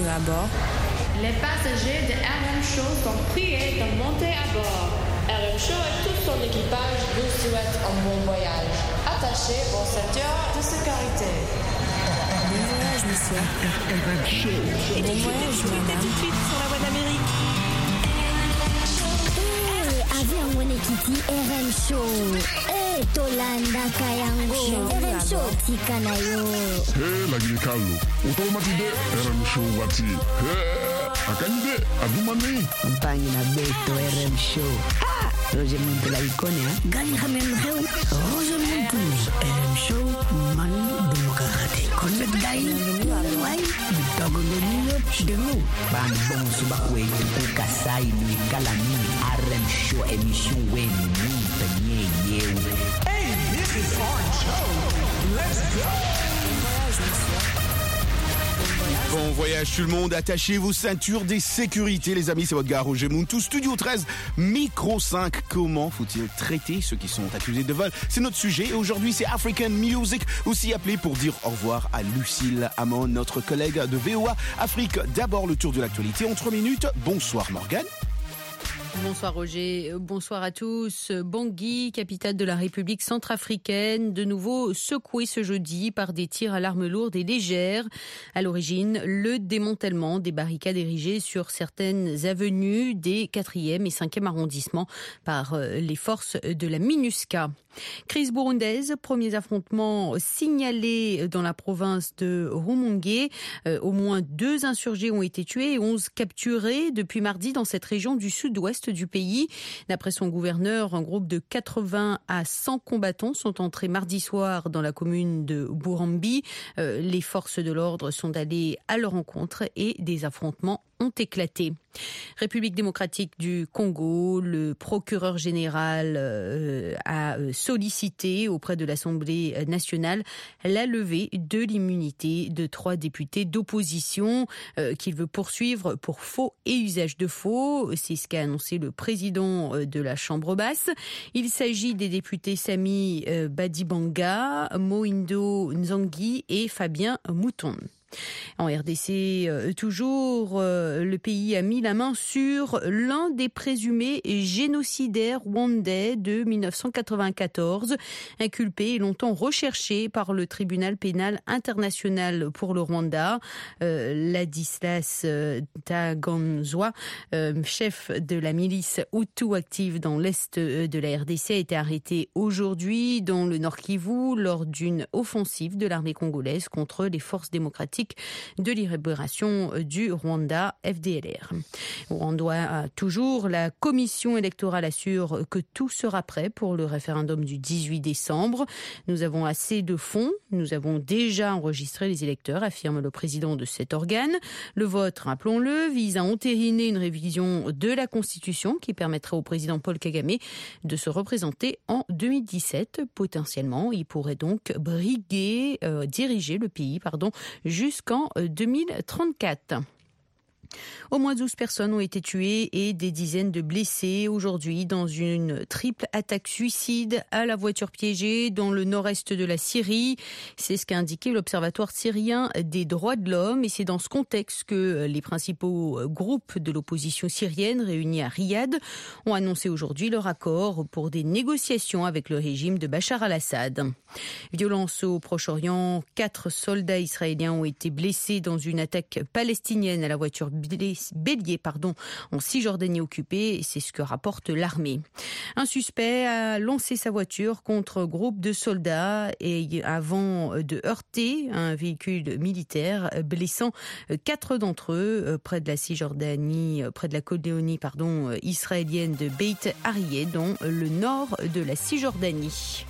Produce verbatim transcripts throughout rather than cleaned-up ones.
Bienvenue à bord. Les passagers de R M Show sont priés de monter à bord. R M Show et tout son équipage vous souhaitent un bon voyage. Attachez vos ceintures de sécurité. Bon voyage, monsieur. R M Show. Bon voyage, madame. Tout de suite sur la voie d'Amérique. Eh, avion wene kiti R M Show. Eh, tolanda kayango. R M Show tika na yo. Hey, lagi kalu. Automatide R M Show wati. Hey. Akande, adumani. Mpangi na beto R M Show. Ha! Roger Muntu la ikone, ha? Gani hamem heu. Roger Muntu. R M Show, man demokrati. Connect dai. Wai, bitago nyo demu. Bang bong subakwe tu kasai ni kalani. R M Show emission wen ni penye yeu. Hey, this is Orange Show. Let's go. Bon voyage, monsieur. Bon voyage tout le monde, attachez vos ceintures des sécurités les amis, c'est votre gars Roger Muntu, Studio treize, Micro cinq. Comment faut-il traiter ceux qui sont accusés de vol? C'est notre sujet et aujourd'hui c'est African Music, aussi appelé pour dire au revoir à Lucille Amon, notre collègue de V O A Afrique. D'abord le tour de l'actualité en trois minutes. Bonsoir Morgane. Bonsoir Roger, bonsoir à tous. Bangui, capitale de la République centrafricaine, de nouveau secouée ce jeudi par des tirs à l'arme lourde et légère. À l'origine, le démantèlement des barricades érigées sur certaines avenues des quatrième et cinquième arrondissements par les forces de la MINUSCA. Crise burundaise, premiers affrontements signalés dans la province de Rumongue. Euh, au moins deux insurgés ont été tués et onze capturés depuis mardi dans cette région du sud-ouest du pays. D'après son gouverneur, un groupe de quatre-vingts à cent combattants sont entrés mardi soir dans la commune de Burambi. Euh, les forces de l'ordre sont allées à leur rencontre et des affrontements ont éclaté. République démocratique du Congo, le procureur général euh, a sollicité auprès de l'Assemblée nationale la levée de l'immunité de trois députés d'opposition euh, qu'il veut poursuivre pour faux et usage de faux. C'est ce qu'a annoncé le président de la Chambre basse. Il s'agit des députés Sami euh, Badibanga, Moindo Nzangi et Fabien Mouton. En R D C, euh, toujours, euh, le pays a mis la main sur l'un des présumés génocidaires rwandais de dix-neuf cent quatre-vingt-quatorze, inculpé et longtemps recherché par le tribunal pénal international pour le Rwanda. Euh, Ladislas euh, Ntaganzwa, euh, chef de la milice Hutu active dans l'est de la R D C, a été arrêté aujourd'hui dans le Nord Kivu lors d'une offensive de l'armée congolaise contre les forces démocratiques de libération du Rwanda, F D L R. Au Rwanda, toujours, la commission électorale assure que tout sera prêt pour le référendum du dix-huit décembre. Nous avons assez de fonds, nous avons déjà enregistré les électeurs, affirme le président de cet organe. Le vote, rappelons-le, vise à entériner une révision de la Constitution qui permettrait au président Paul Kagame de se représenter en deux mille dix-sept. Potentiellement, il pourrait donc briguer, euh, diriger le pays, pardon, jusqu'en deux mille trente-quatre. Au moins douze personnes ont été tuées et des dizaines de blessés aujourd'hui dans une triple attaque suicide à la voiture piégée dans le nord-est de la Syrie. C'est ce qu'a indiqué l'Observatoire syrien des droits de l'homme et c'est dans ce contexte que les principaux groupes de l'opposition syrienne réunis à Riyad ont annoncé aujourd'hui leur accord pour des négociations avec le régime de Bachar al-Assad. Violence au Proche-Orient, quatre soldats israéliens ont été blessés dans une attaque palestinienne à la voiture Bélier pardon, en Cisjordanie occupée, c'est ce que rapporte l'armée. Un suspect a lancé sa voiture contre un groupe de soldats et avant de heurter un véhicule militaire, blessant quatre d'entre eux près de la Cisjordanie, près de la colonie pardon, israélienne de Beit Arieh, dans le nord de la Cisjordanie.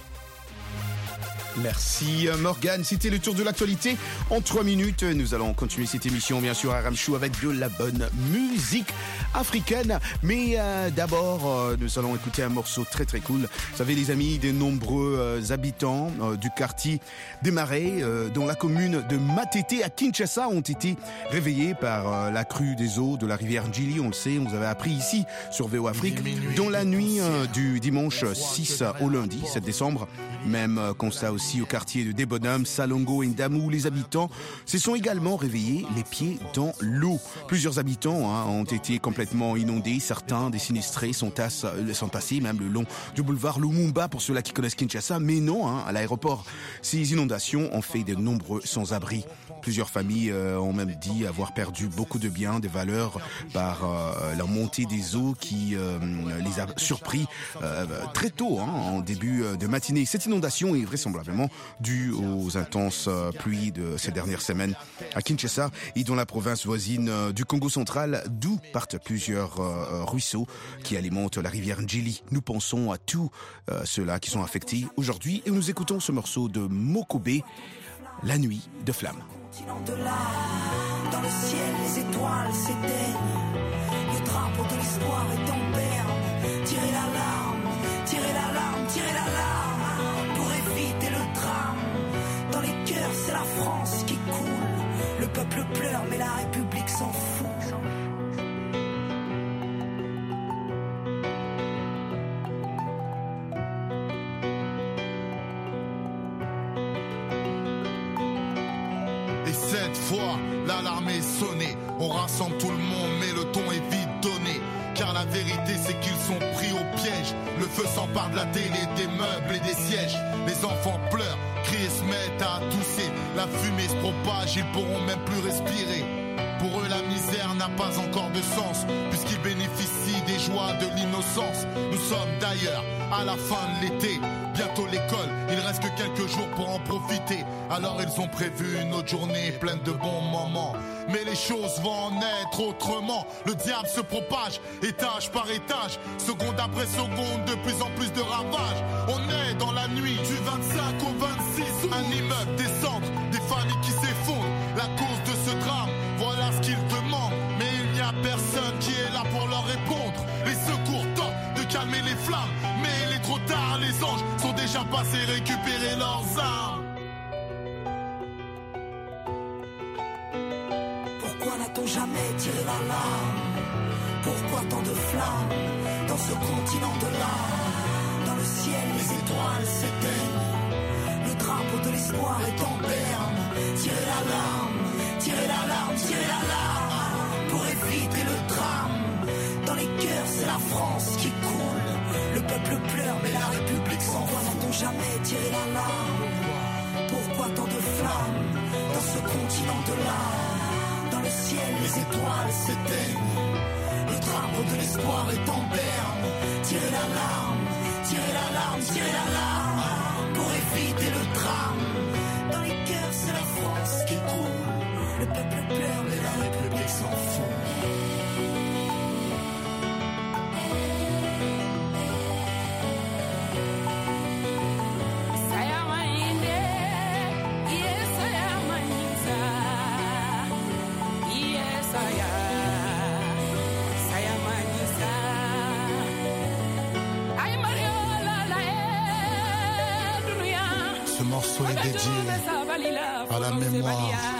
Merci Morgane, c'était le tour de l'actualité. En trois minutes, nous allons continuer cette émission bien sûr à R M Show avec de la bonne musique africaine. Mais euh, d'abord, euh, nous allons écouter un morceau très très cool. Vous savez les amis, des nombreux euh, habitants euh, du quartier des Marais, euh, dans la commune de Matete à Kinshasa, ont été réveillés par euh, la crue des eaux de la rivière Njili. On le sait, on vous avait appris ici sur V O Afrique. Dans la nuit euh, du dimanche six au lundi sept décembre, même euh, constat aussi aussi au quartier de Debonham, Salongo et Ndamou. Les habitants se sont également réveillés les pieds dans l'eau. Plusieurs habitants hein, ont été complètement inondés. Certains des sinistrés sont, à, sont passés même le long du boulevard Lumumba pour ceux-là qui connaissent Kinshasa. Mais non, hein, à l'aéroport, ces inondations ont fait de nombreux sans-abri. Plusieurs familles euh, ont même dit avoir perdu beaucoup de biens, de valeurs par euh, la montée des eaux qui euh, les a surpris euh, très tôt, hein, en début de matinée. Cette inondation est vraisemblablement due aux intenses euh, pluies de ces dernières semaines à Kinshasa et dans la province voisine euh, du Congo central, d'où partent plusieurs euh, ruisseaux qui alimentent la rivière Ndjili. Nous pensons à tous euh, ceux-là qui sont affectés aujourd'hui et nous écoutons ce morceau de Mokobe, La nuit de flamme. De là, dans le ciel, les étoiles s'éteignent. Le drapeau de l'espoir est en berne. Tirez l'alarme, tirez l'alarme, tirez l'alarme pour éviter le drame. Dans les cœurs, c'est la France qui coule. Le peuple pleure, mais la République s'en fout. Cette fois, l'alarme est sonnée. On rassemble tout le monde, mais le ton est vite donné. Car la vérité, c'est qu'ils sont pris au piège. Le feu s'empare de la télé, des meubles et des sièges. Les enfants pleurent, crient et se mettent à tousser. La fumée se propage, ils pourront même plus respirer. Pour eux, la misère n'a pas encore de sens, puisqu'ils bénéficient des joies de l'innocence. Nous sommes d'ailleurs à la fin de l'été. Bientôt l'école, il reste que quelques jours pour en profiter. Alors ils ont prévu une autre journée pleine de bons moments. Mais les choses vont en être autrement. Le diable se propage, étage par étage, seconde après seconde, de plus en plus de ravages. On est dans la nuit du vingt-cinq au vingt-six. Un immeuble, des cendres, des familles qui s'effondrent. La cause de ce drame, voilà ce qu'ils demandent. Mais il n'y a personne qui est là pour leur répondre. Les secours tentent de calmer les flammes, mais il est trop tard, les anges sont déjà passés récupérer leurs armes. Pourquoi n'a-t-on jamais tiré l'alarme? Pourquoi tant de flammes dans ce continent de l'âme? Dans le ciel, les étoiles s'éteignent. Le drapeau de l'espoir est en berne. Tirez l'alarme, tirez l'alarme, tirez l'alarme pour éviter le drame. Dans les cœurs, c'est la France qui coule. Le peuple pleure, mais la République s'en va. N'a-t-on jamais tiré l'alarme? Pourquoi tant de flammes dans ce continent de l'âme? Dans le ciel, les étoiles s'éteignent. Le drapeau de l'espoir est en berne. Tirez l'alarme, tirez l'alarme, tirez l'alarme pour éviter le drame. Dans les cœurs, c'est la France qui coule. Le peuple pleure, mais la République s'en fout. Ce morceau est dédié à la mémoire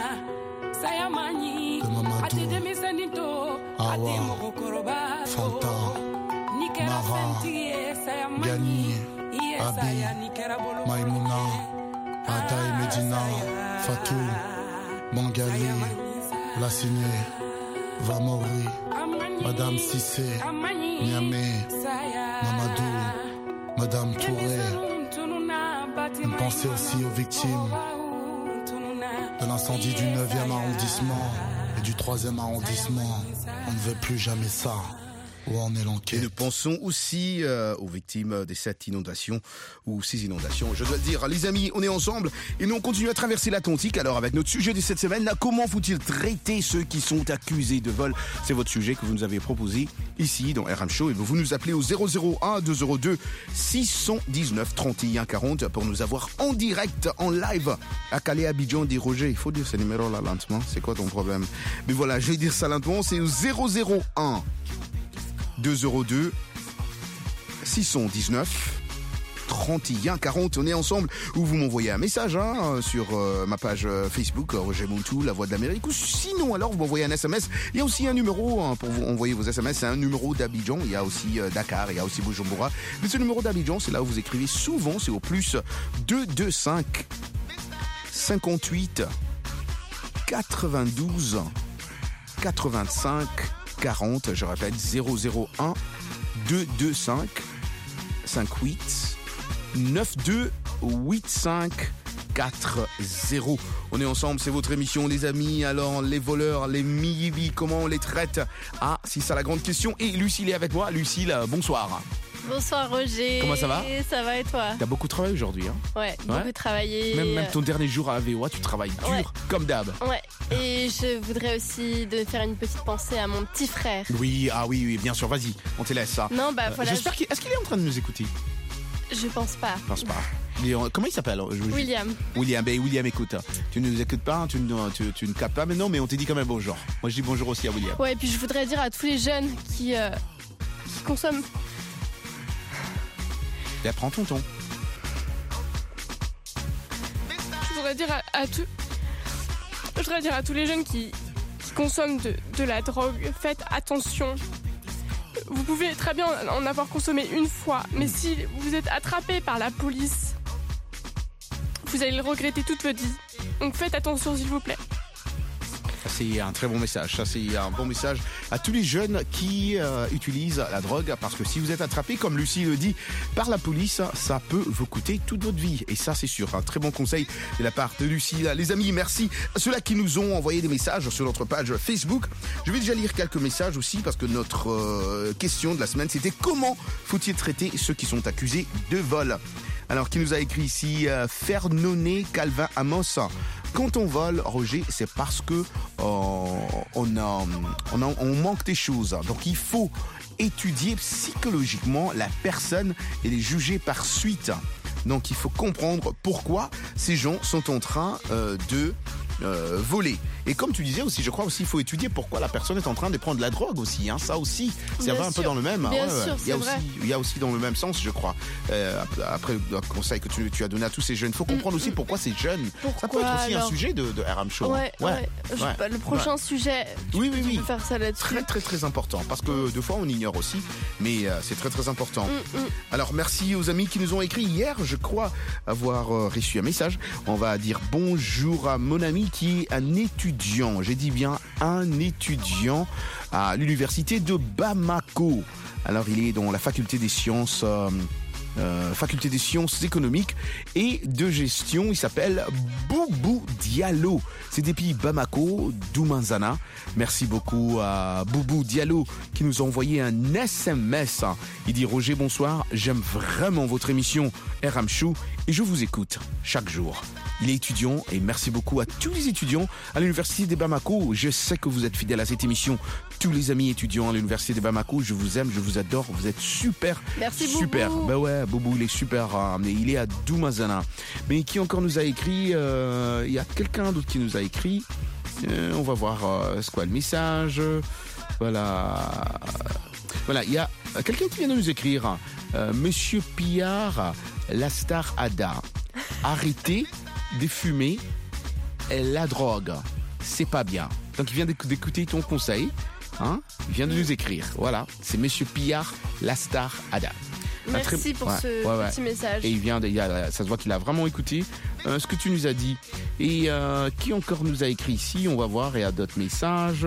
de Mamadou, Awa, Fanta, Mara, Gani, Abi, Maïmouna, Ada et Medina, Fatou, Mangali, Lassiné, Vamori, Madame Sissé, Niamé, Mamadou, Madame Touré. Une pensée aussi aux victimes de l'incendie du neuvième arrondissement et du troisième arrondissement. On ne veut plus jamais ça. Où en est l'enquête? Et nous pensons aussi euh, aux victimes de cette inondation ou ces inondations. Je dois le dire, les amis, on est ensemble et nous on continue à traverser l'Atlantique. Alors avec notre sujet de cette semaine, là, comment faut-il traiter ceux qui sont accusés de vol? C'est votre sujet que vous nous avez proposé ici dans R M Show et vous nous appelez au zéro zéro un deux zéro deux six un neuf trente et un quarante pour nous avoir en direct, en live à Calais, Abidjan, des Roger. Il faut dire ce numéro là lentement, c'est quoi ton problème? Mais voilà, je vais dire ça lentement, c'est au zéro zéro un deux zéro deux six un neuf trente et un quarante. On est ensemble, ou vous m'envoyez un message hein, sur euh, ma page Facebook, Roger Montou, La Voix de l'Amérique, ou sinon alors vous m'envoyez un S M S. Il y a aussi un numéro hein, pour vous envoyer vos S M S, c'est un numéro d'Abidjan. Il y a aussi euh, Dakar, il y a aussi Bujumbura. Mais ce numéro d'Abidjan, c'est là où vous écrivez souvent, c'est au plus deux deux cinq cinquante-huit quatre-vingt-douze quatre-vingt-cinq quarante. Je répète, zéro zéro un deux deux cinq cinquante-huit quatre-vingt-douze quatre-vingt-cinq quatre-zéro. On est ensemble, c'est votre émission les amis. Alors les voleurs, les miyibi, comment on les traite? Ah, c'est ça la grande question. Et Lucille est avec moi. Lucille, bonsoir. Bonsoir Roger. Comment ça va? Ça va et toi? T'as beaucoup travaillé aujourd'hui hein? Ouais, beaucoup ouais. travaillé. Même, même ton dernier jour à A V O A, tu travailles dur ouais. comme d'hab. Ouais, et je voudrais aussi de faire une petite pensée à mon petit frère. Oui, ah oui, oui, bien sûr, vas-y, on te laisse ça. Non, bah voilà. Euh, j'espère je... qu'il... Est-ce qu'il est en train de nous écouter? Je pense pas. Je pense pas. Comment il s'appelle? William. William, ben William, écoute, tu ne nous écoutes pas, tu ne, tu, tu ne captes pas, mais non, mais on te dit quand même bonjour. Moi, je dis bonjour aussi à William. Ouais, et puis je voudrais dire à tous les jeunes qui, euh, qui consomment. Et prends ton ton. Je voudrais dire à, à tout, je voudrais dire à tous les jeunes qui, qui consomment de, de la drogue, faites attention. Vous pouvez très bien en avoir consommé une fois, mais si vous êtes attrapé par la police, vous allez le regretter toute votre vie. Donc faites attention s'il vous plaît. C'est un très bon message, ça c'est un bon message à tous les jeunes qui euh, utilisent la drogue, parce que si vous êtes attrapé, comme Lucie le dit, par la police, ça peut vous coûter toute votre vie. Et ça c'est sûr, un très bon conseil de la part de Lucie. Les amis, merci à ceux-là qui nous ont envoyé des messages sur notre page Facebook. Je vais déjà lire quelques messages aussi, parce que notre euh, question de la semaine c'était comment faut-il traiter ceux qui sont accusés de vol. Alors, qui nous a écrit ici euh, Fernoné Calvin Amos. Quand on vole, Roger, c'est parce que euh, on, a, on, a, on manque des choses. Donc, il faut étudier psychologiquement la personne et les juger par suite. Donc, il faut comprendre pourquoi ces gens sont en train euh, de euh, voler. Et comme tu disais aussi, je crois aussi, il faut étudier pourquoi la personne est en train de prendre de la drogue aussi. Hein. Ça aussi, ça va un peu dans le même. Bien ouais, sûr, ouais. Il y a c'est aussi, vrai. il y a aussi dans le même sens, je crois. Euh, après le conseil que tu, tu as donné à tous ces jeunes, il faut comprendre mmh, aussi pourquoi ces jeunes. Pourquoi, ça peut être aussi alors... un sujet de, de R M Show. Ouais, ouais. ouais. Je, ouais. Le prochain ouais. sujet. Tu, oui, oui, oui. Tu peux faire ça là-dessus. Très, très, très important. Parce que deux fois, on ignore aussi, mais euh, c'est très, très important. Mmh, mmh. Alors, merci aux amis qui nous ont écrit hier. Je crois avoir euh, reçu un message. On va dire bonjour à mon ami qui est un étudiant. J'ai dit bien un étudiant à l'université de Bamako. Alors il est dans la faculté des sciences euh, euh, faculté des sciences économiques et de gestion. Il s'appelle Boubou Diallo. C'est depuis Bamako, Doumanzana. Merci beaucoup à Boubou Diallo qui nous a envoyé un S M S. Il dit Roger, bonsoir, j'aime vraiment votre émission R M Show et je vous écoute chaque jour. Il est étudiant et merci beaucoup à tous les étudiants à l'université de Bamako. Je sais que vous êtes fidèles à cette émission. Tous les amis étudiants à l'université de Bamako, je vous aime, je vous adore. Vous êtes super, merci super. Boubou. Ben ouais, Boubou, il est super. Hein, mais il est à Doumanzana. Mais qui encore nous a écrit euh, Il y a quelqu'un d'autre qui nous a écrit. Euh, on va voir euh, c'est quoi le message. Voilà. Voilà, il y a quelqu'un qui vient de nous écrire. Euh, Monsieur Pillard, la star Ada. Arrêtez de fumer la drogue. C'est pas bien. Donc il vient d'écouter ton conseil. Hein, il vient de nous écrire. Voilà, c'est Monsieur Pillard, la star Ada. Merci très... pour ouais, ce ouais, petit ouais. message. Et il vient, de, il a, ça se voit qu'il a vraiment écouté euh, ce que tu nous as dit. Et euh, qui encore nous a écrit ici? On va voir, il y a d'autres messages.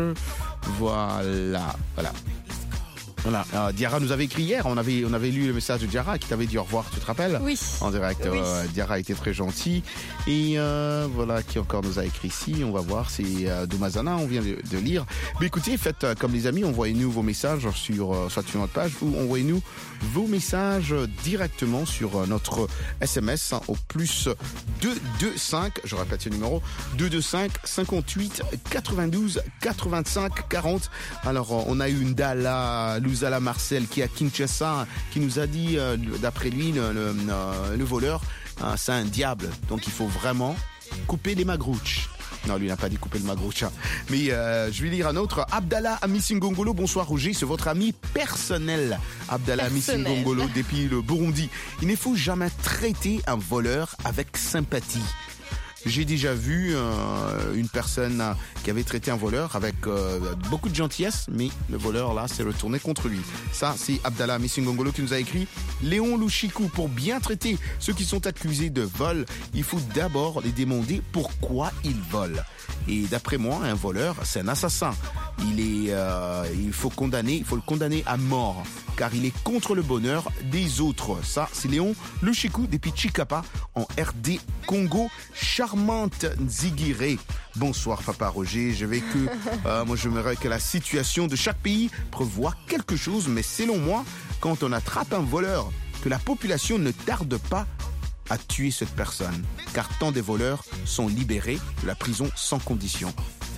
Voilà, voilà. Voilà, euh, Diarra nous avait écrit hier, on avait, on avait lu le message de Diarra qui t'avait dit au revoir, tu te rappelles? Oui. En direct, oui. euh, Diarra était très gentil. Et euh, voilà, qui encore nous a écrit ici, on va voir, c'est euh, Doumanzana, on vient de, de lire. Mais écoutez, faites euh, comme les amis, envoyez-nous vos messages sur, euh, soit sur notre page, ou envoyez-nous vos messages directement sur euh, notre S M S hein, au plus deux deux cinq, je répète ce numéro, deux deux cinq cinquante-huit quatre-vingt-douze quatre-vingt-cinq quarante. Alors, euh, on a eu une dalle à Louzala Marcel qui est à Kinshasa, qui nous a dit, euh, d'après lui, le, le, le voleur, euh, c'est un diable. Donc il faut vraiment couper les magrouches. Non, lui n'a pas découpé le magroucha. Mais euh, je vais lire un autre. Abdallah Amissingongolo, bonsoir Roger, c'est votre ami personnel. Abdallah Amissingongolo, depuis le Burundi. Il ne faut jamais traiter un voleur avec sympathie. J'ai déjà vu euh, une personne qui avait traité un voleur avec euh, beaucoup de gentillesse, mais le voleur là s'est retourné contre lui. Ça, c'est Abdallah Missingongolo qui nous a écrit. Léon Louchikou, pour bien traiter ceux qui sont accusés de vol, il faut d'abord les demander pourquoi ils volent. Et d'après moi, un voleur, c'est un assassin. Il est, euh, il faut condamner, il faut le condamner à mort, car il est contre le bonheur des autres. Ça, c'est Léon Louchikou depuis Chikapa en R D Congo. Charmante Nzigiré. Bonsoir Papa Roger. Je vais que, euh, moi j'aimerais que la situation de chaque pays prévoit quelque chose, mais selon moi, quand on attrape un voleur, que la population ne tarde pas à tuer cette personne, car tant des voleurs sont libérés de la prison sans condition.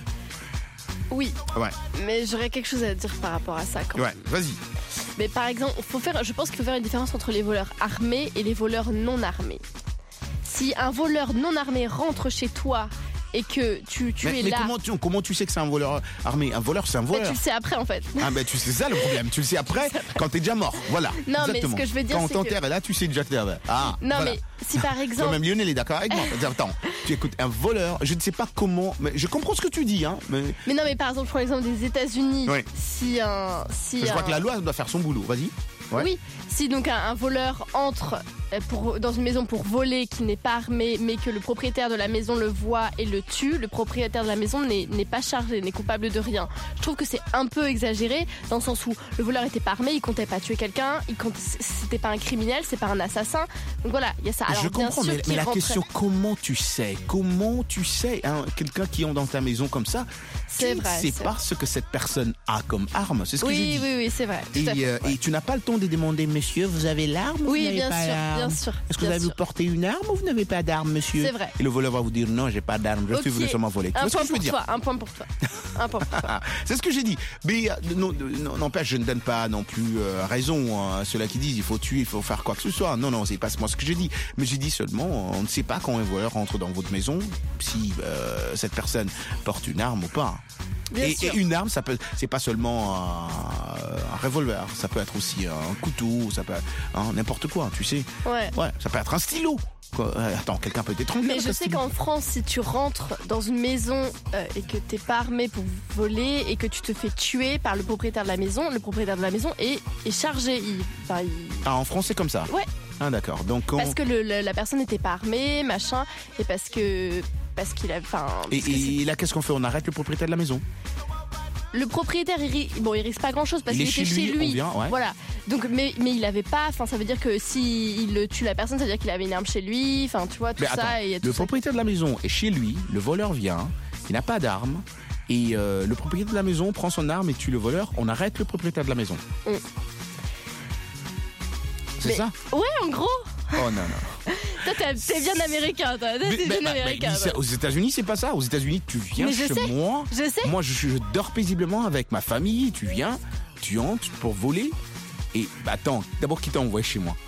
Oui, ouais. Mais j'aurais quelque chose à dire par rapport à ça quand ouais, même. Vas-y. Mais par exemple, faut faire, je pense qu'il faut faire une différence entre les voleurs armés et les voleurs non armés. Si un voleur non armé rentre chez toi et que tu, tu mais, es mais là... Comment tu, comment tu sais que c'est un voleur armé? Un voleur, c'est un voleur. Bah, tu le sais après, en fait. Ah ben, tu sais ça le problème. Tu le sais après, après. Quand t'es déjà mort. Voilà. Non, exactement. mais ce que je veux dire, quand c'est on t'enterre, que... là, tu sais déjà que t'es... Ah, non, voilà. mais si par exemple... Même Lionel est d'accord avec moi. Attends, tu écoutes un voleur, je ne sais pas comment... Mais je comprends ce que tu dis, hein. Mais, mais non, mais par exemple, je prends l'exemple des États-Unis. Oui. Si un... Si je un... crois que la loi doit faire son boulot. Vas-y. Ouais. Oui, si donc un, un voleur entre pour, dans une maison pour voler, qui n'est pas armé, mais que le propriétaire de la maison le voit et le tue, le propriétaire de la maison n'est, n'est pas chargé, n'est coupable de rien. Je trouve que c'est un peu exagéré, dans le sens où le voleur n'était pas armé, il comptait pas tuer quelqu'un, il compte, c'était pas un criminel, c'est pas un assassin. Donc voilà, il y a ça. Alors, je bien comprends, sûr mais, mais la rentrait... question, comment tu sais Comment tu sais hein, quelqu'un qui est dans ta maison comme ça, c'est tu vrai, ne sais c'est pas vrai. ce que cette personne a comme arme. C'est ce oui, que j'ai dit. Oui, oui, c'est vrai. Tout et, à fait, euh, ouais. et tu n'as pas le temps de demander, monsieur, vous avez l'arme ou Oui, vous n'avez bien pas sûr, l'arme bien sûr. Est-ce que bien vous avez sûr. porté une arme ou vous n'avez pas d'arme, monsieur? C'est vrai. Et le voleur va vous dire, non, j'ai pas d'arme, je okay. suis venu seulement voler. Tu un vois ce point que je veux pour dire toi, un point pour toi. Un point pour toi. C'est ce que j'ai dit. Mais non, non, n'empêche, je ne donne pas non plus euh, raison à ceux-là qui disent il faut tuer, il faut faire quoi que ce soit. Non, non, c'est pas moi ce que j'ai dit. Mais j'ai dit seulement, on ne sait pas quand un voleur rentre dans votre maison si euh, cette personne porte une arme ou pas. Et, et une arme, ça peut, c'est pas seulement un, un revolver, ça peut être aussi un couteau, ça peut être hein, n'importe quoi, tu sais. Ouais. Ouais, ça peut être un stylo. Quoi. Attends, quelqu'un peut t'étrangler. Mais je sais qu'en France, si tu rentres dans une maison euh, et que t'es pas armé pour voler et que tu te fais tuer par le propriétaire de la maison, le propriétaire de la maison est, est chargé. Il, enfin, il... Ah, en France, c'est comme ça. Ouais. Ah, d'accord. Donc on... parce que le, le, la personne n'était pas armée, machin, et parce que parce qu'il a, enfin. Et, et là, qu'est-ce qu'on fait? On arrête le propriétaire de la maison? Le propriétaire, il, bon, il risque pas grand-chose parce il qu'il était chez lui. Chez lui. On vient, ouais. Voilà. Donc, mais, mais il avait pas. Enfin, ça veut dire que si il tue la personne, ça veut dire qu'il avait une arme chez lui. Enfin, tu vois tout mais ça. Attends, et tout le ça. propriétaire de la maison est chez lui. Le voleur vient. Il n'a pas d'arme. Et euh, le propriétaire de la maison prend son arme et tue le voleur. On arrête le propriétaire de la maison. Mm. C'est mais, ça? Ouais, en gros. Oh non, non. Toi, t'es, t'es bien américain, toi. Toi, Mais, t'es mais, bien mais, américain. mais, aux États-Unis, c'est pas ça. Aux États-Unis, tu viens mais je chez sais, moi. Je sais. Moi, je, je dors paisiblement avec ma famille. Tu viens, tu entres pour voler. Et bah, attends, d'abord, qui t'a envoyé chez moi?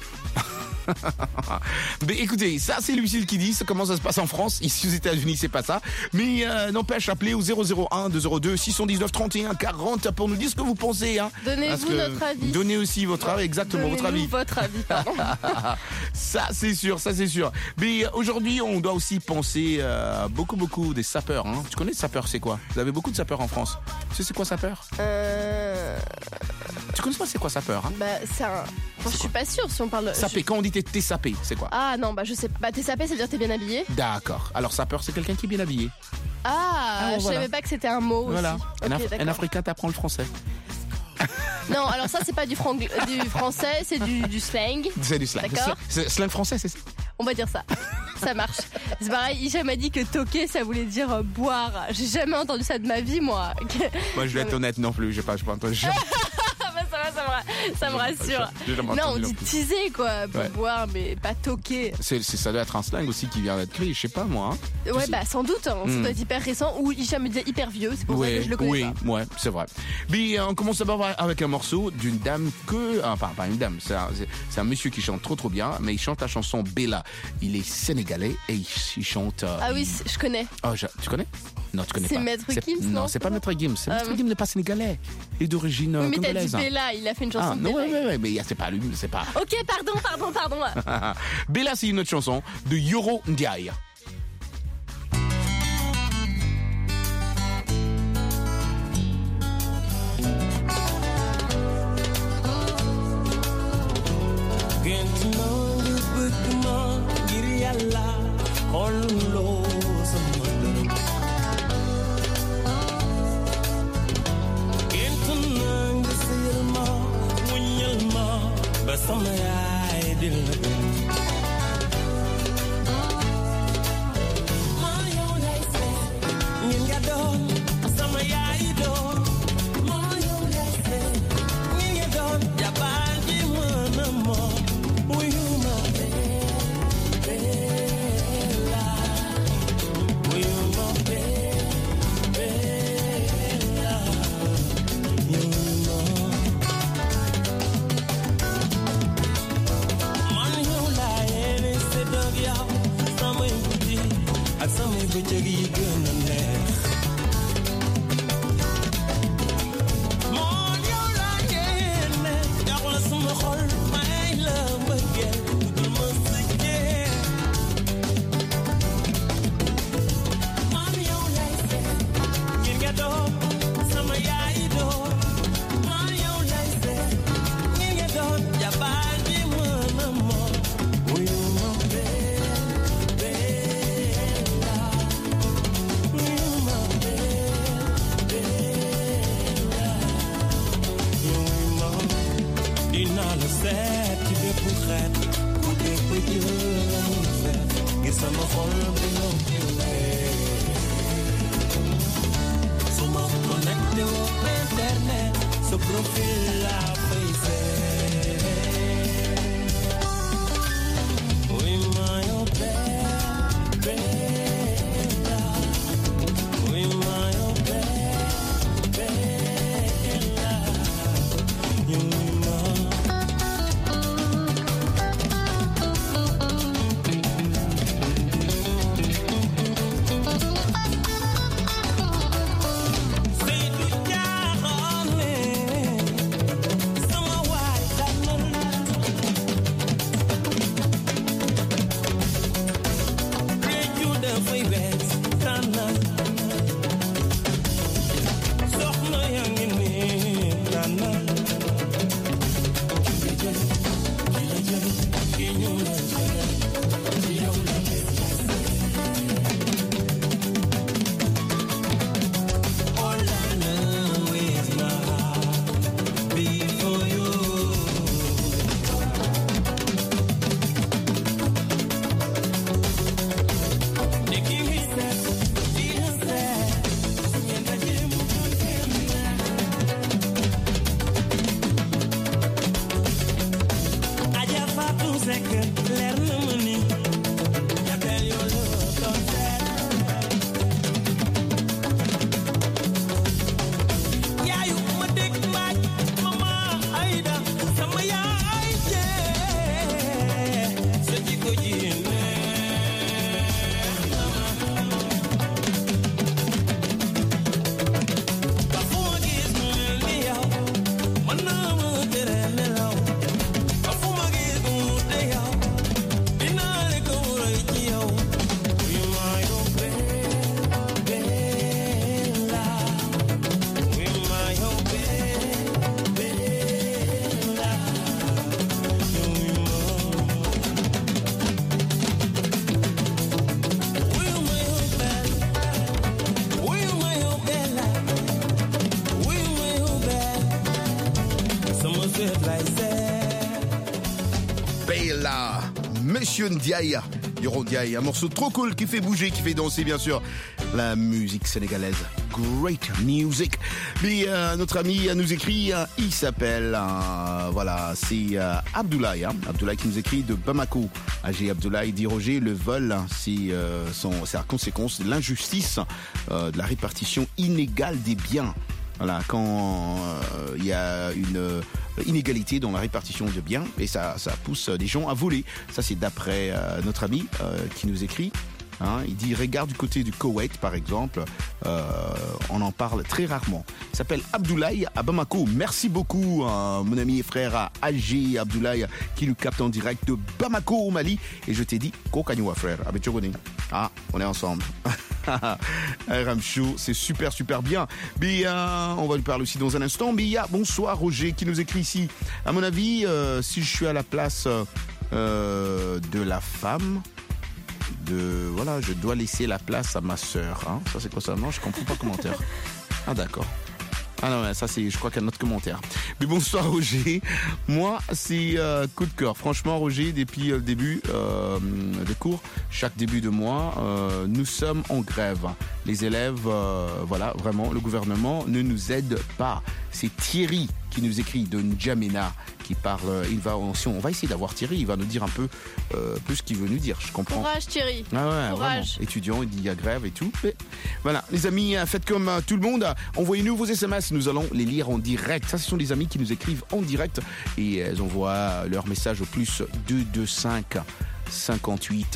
Mais écoutez, ça c'est Lucille qui dit comment ça se passe en France. Ici aux États-Unis c'est pas ça. Mais euh, n'empêche, appelez au zéro zéro un deux zéro deux six un neuf trente et un quarante pour nous dire ce que vous pensez hein. Donnez-vous notre avis. Donnez aussi votre avis, exactement. Donnez-nous votre avis. votre avis, pardon. Ça c'est sûr, ça c'est sûr. Mais aujourd'hui on doit aussi penser euh, beaucoup beaucoup des sapeurs hein. Tu connais les sapeurs, c'est quoi? Vous avez beaucoup de sapeurs en France. Tu sais c'est quoi sapeur? Euh... Tu connais pas c'est quoi sapeur hein? Bah c'est un... Enfin, je suis pas sûre si on parle de... Sapé, quand on dit t'es, t'es sapé, c'est quoi? Ah non, bah je sais pas. Bah t'es sapé, ça veut dire t'es bien habillé. D'accord. Alors sapeur, c'est quelqu'un qui est bien habillé. Ah, Ah, je voilà. savais pas que c'était un mot Voilà. aussi. Un, Ok, Af- un d'accord. Africain t'apprend le français. Non, alors ça c'est pas du, frang... du français, c'est du, du slang. C'est du slang. D'accord. C'est, c'est slang français, c'est ça? On va dire ça. Ça marche. C'est pareil, Hicham m'a dit que toquer ça voulait dire euh, boire. J'ai jamais entendu ça de ma vie, moi. Moi je vais être honnête non plus, j'ai pas, j'ai pas entendu. bah ça va, ça va. ça me rassure. Non, on dit teaser quoi, pour ouais. boire, mais pas toquer. C'est, c'est, ça doit être un slang aussi qui vient d'être créé, je sais pas moi. Hein. Ouais, bah sans doute, hein. mm. ça doit être hyper récent, ou Hicham me disait hyper vieux, c'est pour ouais, ça que je le connais oui, pas. Oui, ouais, c'est vrai. Puis on commence d'abord avec un morceau d'une dame que, enfin pas une dame, c'est un, c'est, c'est un monsieur qui chante trop trop bien, mais il chante la chanson Bella. Il est sénégalais et il, il chante. Euh, ah oui, il... je connais. Oh, je... tu connais? Non, tu connais c'est pas. Maître c'est Gims, non? Non, c'est pas Maître Gims. C'est Maître um... Gims n'est pas sénégalais. Il est d'origine oui, mais congolaise. t'as dit Bella, il a fait une chanson ah, de non, Bella. Oui, oui, oui, mais c'est pas lui, c'est pas. Ok, pardon, pardon, pardon. Bella, c'est une autre chanson de Yoro Ndiaye. Sama yaay dil na gën maa yow lay seet ngeen nga doon sama yaay doon maa yow lay seet ngeen nga doon jabar ji mën a moo wuyu ma Bella wuyu ma Bella ak samay bëccëg yi gën a neex moon yow laa génne jox la sama xol may la mbëggeel dul ma sikkee man yow lay seet ngir nga doon sama yaay doon man yow lay seet ngir nga doon jabar ji mën a moom wuyu ma seet ci bépp xeet bu bépp jëlamu feet ngir sama xol bi loo kiwee su ma connecté woo internet sa profil la fay seet oui ma yow Bella oui ma yow Bella you Bella, Monsieur Ndiaye, Yoro Ndiaye, un morceau trop cool qui fait bouger, qui fait danser bien sûr la musique sénégalaise. great music. Mais euh, notre ami nous écrit, euh, il s'appelle, euh, voilà, c'est euh, Abdoulaye. Hein, Abdoulaye qui nous écrit de Bamako. A G Abdoulaye dit Roger, le vol, c'est euh, la conséquence de l'injustice euh, de la répartition inégale des biens. Voilà, quand il euh, y a une euh, inégalité dans la répartition de biens et ça, ça pousse des gens à voler. Ça, c'est d'après euh, notre ami euh, qui nous écrit. Hein, il dit, regarde du côté du Koweït, par exemple, euh, on en parle très rarement. Il s'appelle Abdoulaye à Bamako. Merci beaucoup, hein, mon ami et frère A G Abdoulaye, qui nous capte en direct de Bamako au Mali. Et je t'ai dit, Kokanywa, frère. Ah, on est ensemble. R M Show, c'est super, super bien. Mais euh, on va lui parler aussi dans un instant. Mais il y a, bonsoir Roger, qui nous écrit ici. À mon avis, euh, si je suis à la place euh, de la femme... De, voilà, je dois laisser la place à ma sœur. Hein. Ça, c'est quoi ça? Non, je comprends pas le commentaire. Ah, d'accord. Ah non, ça, c'est, je crois qu'il y a un autre commentaire. Mais bonsoir, Roger. Moi, c'est euh, coup de cœur. Franchement, Roger, depuis euh, le début euh, des cours, chaque début de mois, euh, nous sommes en grève. Les élèves, euh, voilà, vraiment, le gouvernement ne nous aide pas. C'est Thierry qui nous écrit de N'Djamena, qui parle, il va, on va essayer d'avoir Thierry, il va nous dire un peu euh, plus ce qu'il veut nous dire, je comprends. Courage Thierry. Ah ouais, Courage. Vraiment. Étudiant, il dit il y a grève et tout. Mais voilà, les amis, faites comme euh, tout le monde, envoyez-nous vos S M S, nous allons les lire en direct. Ça, ce sont des amis qui nous écrivent en direct et elles envoient leur message au plus deux deux cinq cinquante-huit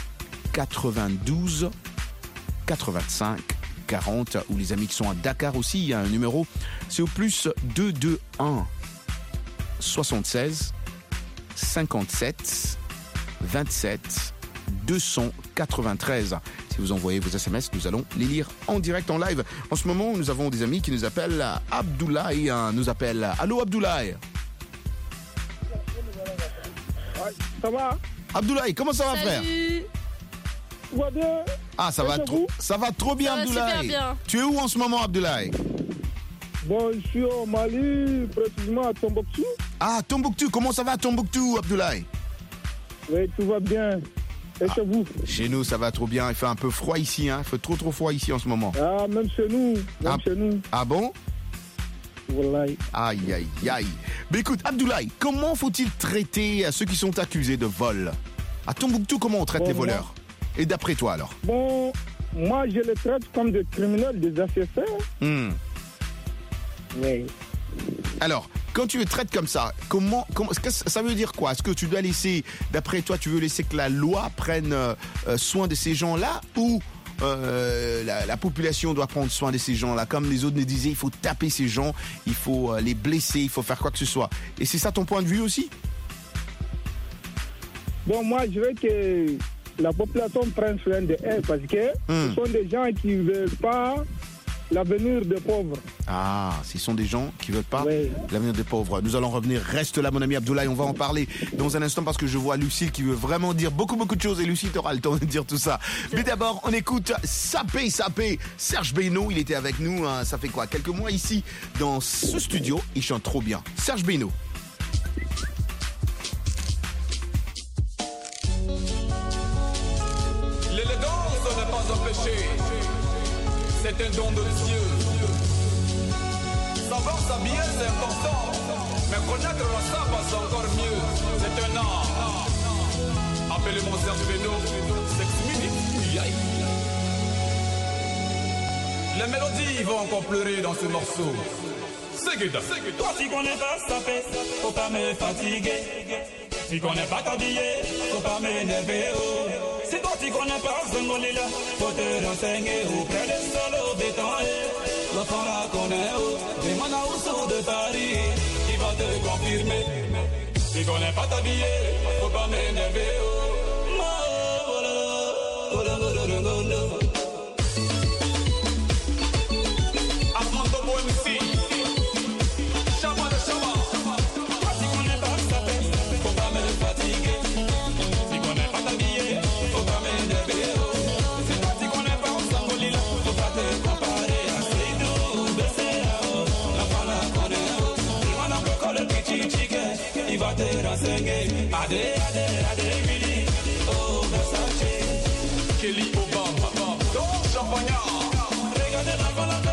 quatre-vingt-douze quatre-vingt-cinq quarante, ou les amis qui sont à Dakar aussi, il y a un numéro, c'est au plus deux deux un soixante-seize cinquante-sept vingt-sept deux cent quatre-vingt-treize. Si vous envoyez vos S M S, nous allons les lire en direct, en live. En ce moment, nous avons des amis qui nous appellent. Abdoulaye nous appelle. Allô Abdoulaye. Ça va? Abdoulaye, comment ça va? Salut. Frère? Tout va bien? Ah, ça va trop, ça va trop bien, ça va Abdoulaye. bien. Tu es où en ce moment, Abdoulaye? Bon, je suis au Mali, précisément à Tombouctou. Ah, Tombouctou, comment ça va Tombouctou, Abdoulaye? Oui, tout va bien. Et ah, chez vous? Chez nous, ça va trop bien. Il fait un peu froid ici, hein. Il fait trop trop froid ici en ce moment. Ah, même chez nous, même ah, chez nous. Ah bon? Wallahi. Aïe, aïe, aïe. Mais écoute, Abdoulaye, comment faut-il traiter ceux qui sont accusés de vol? À Tombouctou, comment on traite bon, les voleurs? Moi... Et d'après toi, alors? Bon, moi, je les traite comme des criminels, des assassins. Hmm. Oui. Alors, quand tu les traites comme ça, comment, comment, ça veut dire quoi? Est-ce que tu dois laisser, d'après toi, tu veux laisser que la loi prenne euh, soin de ces gens-là, ou euh, la, la population doit prendre soin de ces gens-là? Comme les autres nous disaient, il faut taper ces gens, il faut euh, les blesser, il faut faire quoi que ce soit. Et c'est ça ton point de vue aussi? Bon, moi, je veux que la population prenne soin de elles, parce que mmh. ce sont des gens qui ne veulent pas l'avenir des pauvres. Ah, ce sont des gens qui ne veulent pas oui. l'avenir des pauvres. Nous allons revenir. Reste là, mon ami Abdoulaye. On va en parler dans un instant parce que je vois Lucille qui veut vraiment dire beaucoup, beaucoup de choses. Et Lucille, tu auras le temps de dire tout ça. Mais d'abord, on écoute Sapé, Sapé. Serge Beno, il était avec nous, hein, ça fait quoi? Quelques mois ici, dans ce studio. Il chante trop bien. Serge Beno. L'élégance n'est pas un péché. C'est un don de Dieu. Savoir s'habiller, c'est important. Mais connaître la saba, c'est encore mieux. C'est un art. Appelez-moi Serge Beno. Sex minute. Les mélodies vont encore pleurer dans ce morceau. C'est Guida. Toi, tu connais pas sapé, faut pas me fatiguer. Tu connais pas t'habiller, faut pas m'énerver. Oh. Si toi tu connais pas Zangolila, faut te renseigner auprès des solos béton. L'enfant la connaît, oh, des manausos de Paris, qui va te confirmer. Tu connais pas t'habiller, faut pas m'énerver. Oh. Armando Boemsi, Chaba de Chaba. Toi tu connais pas sapé, faut pas me fatiguer. Tu connais pas t'habiller, faut pas m'énerver. Si toi tu connais pas Zangolila, faut pas te comparer à Seydou, Bessera. L'enfant la connaît, il m'en a encore le petit chicken, il va te renseigner. Adé, adé, adé, Willy, oh Versace, Kelly Obama, Don Champagnat. Regardez l'enfant la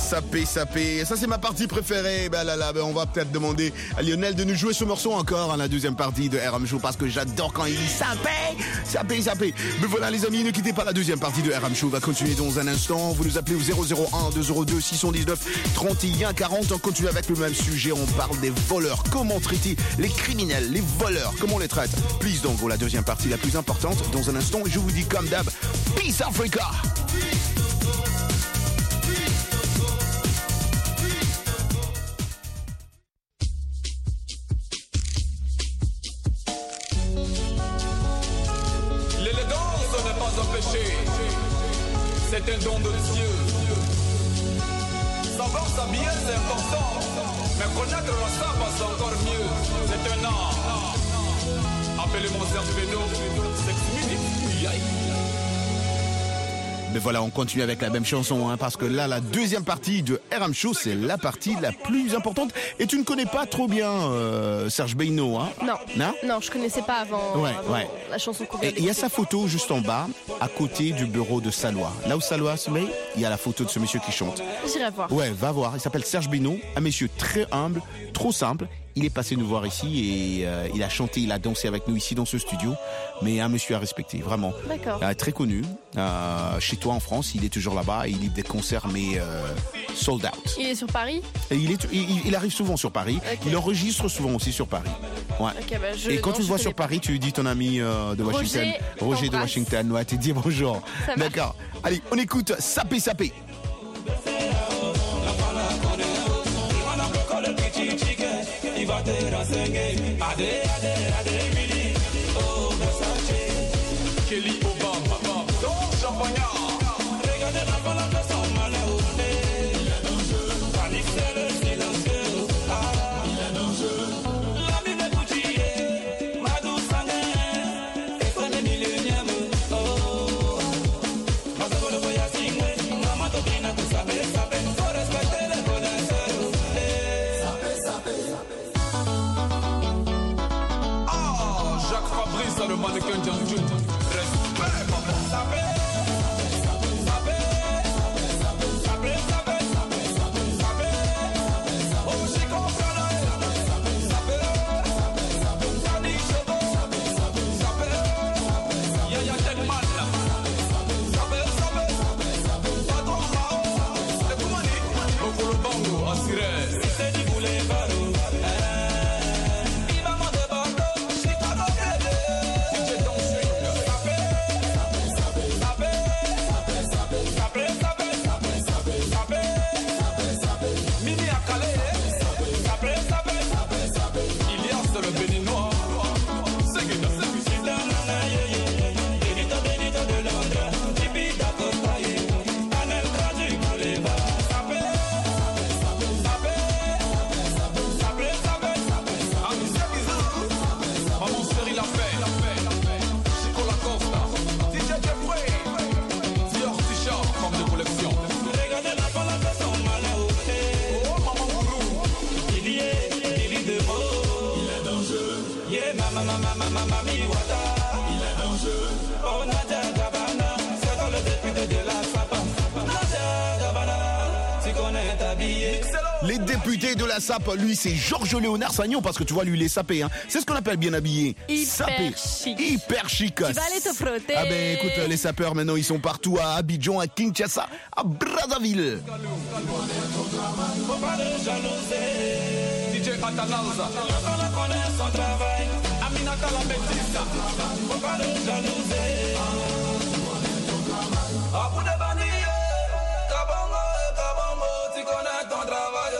sapé, sapé. Ça, c'est ma partie préférée. Ben là, là, ben, on va peut-être demander à Lionel de nous jouer ce morceau encore, hein, la deuxième partie de R M Show, parce que j'adore quand il dit sapé, sapé, sapé. Mais voilà, les amis, ne quittez pas la deuxième partie de R M Show. On va continuer dans un instant. Vous nous appelez au zéro zéro un deux zéro deux six cent dix-neuf trente et un quarante. On continue avec le même sujet. On parle des voleurs. Comment traiter les criminels, les voleurs? Comment on les traite? Please, donc, la deuxième partie la plus importante dans un instant. Et je vous dis comme d'hab, Peace Africa! L'élégance n'est pas un péché, c'est un don de Dieu. Savoir s'habiller c'est important, mais connaître la samba c'est encore mieux. C'est un art. Appelez-moi Serge Beno, six minutes, yaï. Mais voilà, on continue avec la même chanson, hein, parce que là, la deuxième partie de R M Show, c'est la partie la plus importante. Et tu ne connais pas trop bien euh, Serge Beno, hein? Non. Non, non, je connaissais pas avant, ouais, avant ouais. la chanson qu'on vient Et il y a sa photo juste en bas, à côté du bureau de Salois. Là où Salois se met, il y a la photo de ce monsieur qui chante. J'irai voir. Ouais, va voir. Il s'appelle Serge Beno, un monsieur très humble, trop simple. Il est passé nous voir ici et euh, il a chanté, il a dansé avec nous ici dans ce studio. Mais un monsieur à respecter, vraiment. D'accord. Euh, très connu. Euh, chez toi en France, il est toujours là-bas et il livre des concerts, mais euh, sold out. Il est sur Paris? Et il, est, il, il arrive souvent sur Paris. Okay. Il enregistre souvent aussi sur Paris. Ouais. Okay, bah je, et quand non, tu le vois sur pas. Paris, tu lui dis ton ami euh, de Washington. Roger, Roger de Washington. Ouais, tu dis bonjour. D'accord. Allez, on écoute Sapé Sapé. Kelly Obama, donc champagnard. Regardez la balade de son malheur. Il est dangereux. Panique, c'est le silencieux. Ah, il est dangereux. L'ami de Gucci, ma douce sanguine. Et son millénium. Oh, ma seconde voyage, c'est moi. Ma topine, tout ça, ça fait. Faut respecter les connaisseurs. Sapé, sapé. Ah, Jacques Fabrice, le mannequin John June. Les députés de la S A P, lui c'est Georges Léonard Sagnon, parce que tu vois lui il est sapé, hein. C'est ce qu'on appelle bien habillé. Hyper sapé. chic. Hyper chic. Tu vas aller te frotter. Ah ben écoute, les sapeurs maintenant ils sont partout à Abidjan, à Kinshasa, à Brazzaville. Faut pas le jalouser. D J Atanalza, quand on connaît son travail, Aminata la bêtise. Faut pas le jalouser. À bout de bandit, Kabongo, Kabongo, tu connais ton travail.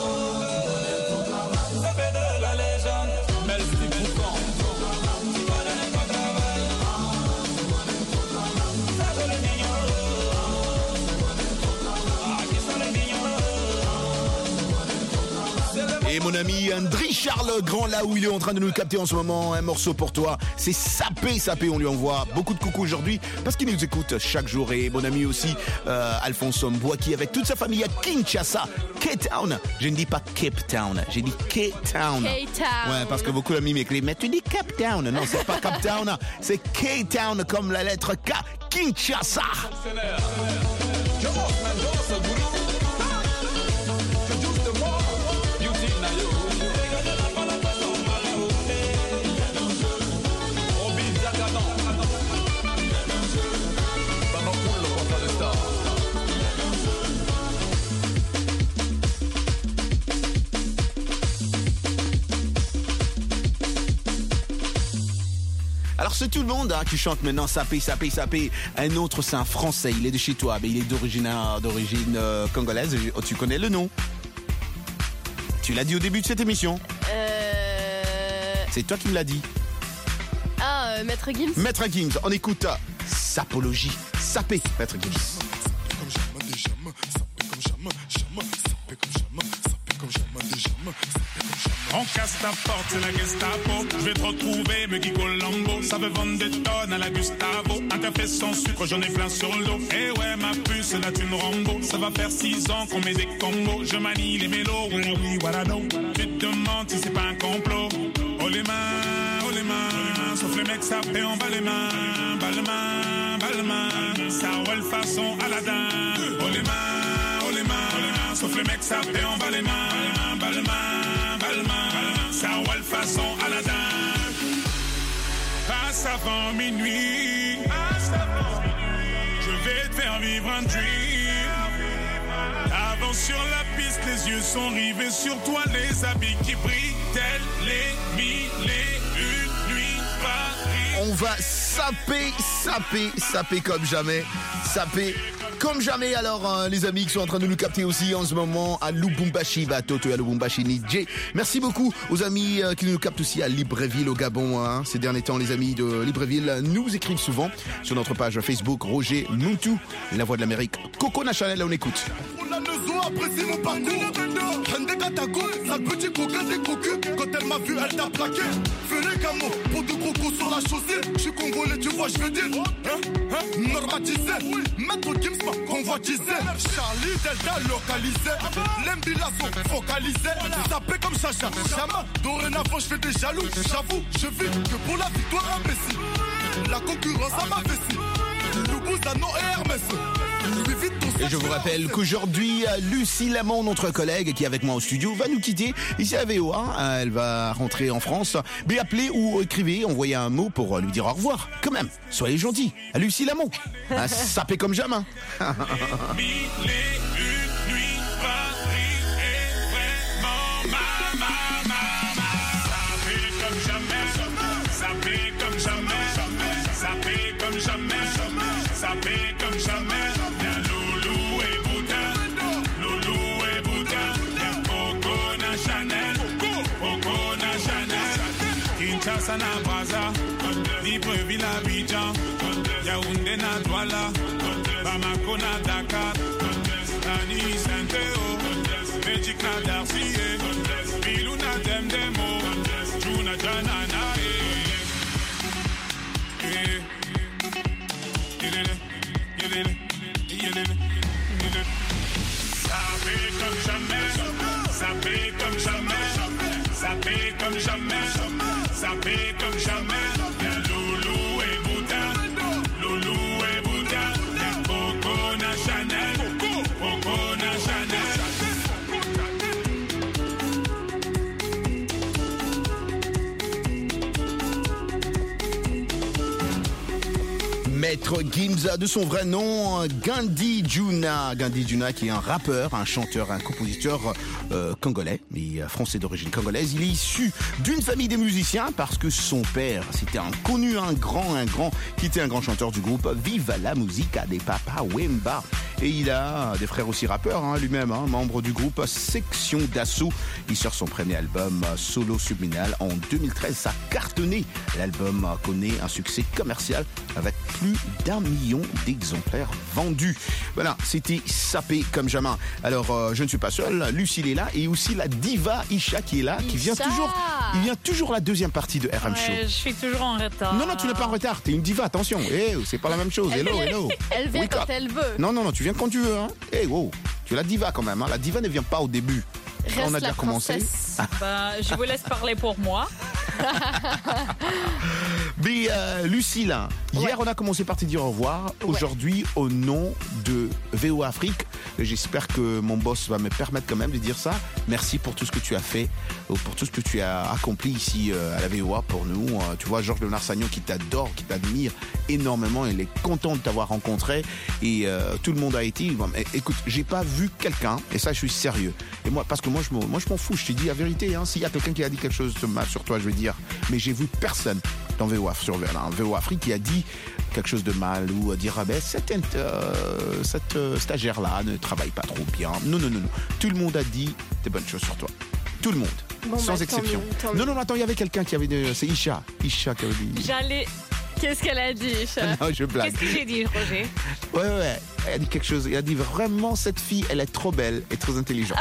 Ça fait de la légende. Merci Boucan. Tu connais ton travail. Ça fait le mignon. Ah, qui sont les mignons. Et mon ami André Charles Grand, là où il est en train de nous capter en ce moment, un morceau pour toi. C'est sapé, sapé, on lui envoie beaucoup de coucou aujourd'hui parce qu'il nous écoute chaque jour. Et mon ami aussi, euh, Alphonse Mbouaki avec toute sa famille à Kinshasa, K-Town. Je ne dis pas Cape Town, j'ai dit K-Town. K-Town. Ouais, parce que beaucoup d'amis m'écrivent, mais tu dis Cape Town. Non, c'est pas Cape Town, c'est K-Town comme la lettre K, Kinshasa. Alors c'est tout le monde hein, qui chante maintenant Sapé, Sapé, Sapé. Un autre, c'est un Français, il est de chez toi, mais il est d'origine, d'origine euh, congolaise. Oh, tu connais le nom? Tu l'as dit au début de cette émission. Euh... C'est toi qui me l'as dit. Ah, euh, Maître Gims. Maître Gims, on écoute euh, Sapologie. Sapé, Maître Gims. On casse ta porte, c'est la Gestapo. Je vais te retrouver, me Guy Colombo. Ça veut vendre des tonnes à la Gustavo. Un café sans sucre, j'en ai plein sur le dos. Eh ouais, ma puce, là tu me Rambo. Ça va faire six ans qu'on met des combos. Je manie les mélos, voilà oui, voilà non. Tu te demandes si c'est pas un complot. Oh les mains, oh les mains. Sauf les mecs, ça fait en bas les mains. Bas les mains, bas les mains. Ça roule façon Aladdin. Oh les mains, oh les mains. Sauf les mecs, ça fait en bas les mains. Bas les mains, bas les mains. Ça roule façon Aladdin. Passe avant minuit. Je vais te faire vivre un dream. Avance sur la piste, les yeux sont rivés sur toi. Les habits qui brillent, tels les mille et une nuits Paris. On va saper, saper, saper comme jamais. Saper comme jamais. Alors, euh, les amis qui sont en train de nous capter aussi en ce moment à Lubumbashi, Batoto et à Lubumbashi, Nidje. Merci beaucoup aux amis euh, qui nous captent aussi à Libreville, au Gabon. Hein. Ces derniers temps, les amis de Libreville nous écrivent souvent sur notre page Facebook, Roger Muntu, la voix de l'Amérique. Coco National, on écoute. On a besoin, apprécie mon parcours. Hende Katago, sale petit coquin des cocus. Quand elle m'a vu, elle t'a plaqué. Fais les camos pour deux crocos sur la chaussée. Je suis congolais, tu vois, je veux dire. Hein, hein, normatisé. Maître Gims m'a convoitisé. Charlie Delta localisé. L'Embila sont focalisés. Sapé comme Chacha. Chama, dorénavant, je fais des jaloux. J'avoue, je vis que pour la victoire imbécile. La concurrence à ma vessie. Loubouzanon et Hermès. Et je vous rappelle qu'aujourd'hui, Lucie Lamont, notre collègue qui est avec moi au studio, va nous quitter ici à V O A. Elle va rentrer en France. Mais appelez ou écrivez, envoyez un mot pour lui dire au revoir. Quand même, soyez gentils. À Lucie Lamont. Un sapé comme jamais. Sapé comme jamais, sapé comme jamais, sapé comme jamais. Bien Loulou et Boutin, Loulou et Boutin. Bien Coco na Chanel, Coco na Chanel. Kinshasa na Braza, Libreville Abidjan, Yaoundé na Douala, Bamako na Dakar, Nani Saint-Théo, Magic na Darcy, Bilou na Demdemo, Juna Janana. Sapé comme jamais, sapé comme jamais, sapé comme jamais, sapé comme jamais. Bien Loulou et Boutin, Loulou et Boutin. Bien Coco na Chanel, Coco na Chanel. Maître Gims, de son vrai nom, Gandhi Juna. Gandhi Juna qui est un rappeur, un chanteur, un compositeur euh, congolais, mais français d'origine congolaise. Il est issu d'une famille de musiciens parce que son père, c'était un connu, un grand, un grand, qui était un grand chanteur du groupe Viva la Musica des Papa Wemba. Et il a des frères aussi rappeurs, hein, lui-même, hein, membre du groupe Section d'Assaut. Il sort son premier album Solo Subliminal en deux mille treize. Ça a cartonné. L'album connaît un succès commercial avec plus d'un million d'exemplaires vendus. Voilà, c'était sapé comme jamais. Alors, euh, je ne suis pas seul. Lucille est là et aussi la diva Isha qui est là, qui vient toujours. Il vient toujours la deuxième partie de R M Show. Ouais, je suis toujours en retard. Non, non, tu n'es pas en retard. T'es une diva, attention. Eh, c'est pas la même chose. Elle Hello, vient, hello. Elle vient Wake quand up. elle veut. Non, non, non, tu viens quand tu veux. Hein. Eh, wow. Tu es la diva quand même. Hein. La diva ne vient pas au début. Reste On a la déjà commencé. Bah, je vous laisse parler pour moi. Mais euh, Lucille, hier Ouais. on a commencé par te dire au revoir. Aujourd'hui, au nom de V O Afrique, j'espère que mon boss va me permettre quand même de dire ça. Merci pour tout ce que tu as fait, pour tout ce que tu as accompli ici euh, à la V O A pour nous. Euh, tu vois, Georges Léonard Sagnon qui t'adore, qui t'admire énormément. Il est content de t'avoir rencontré et euh, tout le monde a été. Bon, mais, écoute, j'ai pas vu quelqu'un, et ça je suis sérieux. Et moi, parce que moi je m'en, moi, je m'en fous, je te dis la vérité. Hein, s'il y a quelqu'un qui a dit quelque chose de mal sur toi, je vais dire, mais j'ai vu personne dans V O A, sur dans V O A Afrique, qui a dit quelque chose de mal ou dire ah ben cette, euh, cette euh, stagiaire là ne travaille pas trop bien. Non non non non. Tout le monde a dit des bonnes choses sur toi. Tout le monde, bon, sans bah, exception. Tant mieux, tant non non non attends, il y avait quelqu'un qui avait de, c'est Isha, Isha qui avait dit. J'allais. Qu'est-ce qu'elle a dit, Isha? Non, je blague. Qu'est-ce que j'ai dit, Roger? Ouais, ouais, elle a dit quelque chose. Elle a dit vraiment, cette fille, elle est trop belle et trop intelligente.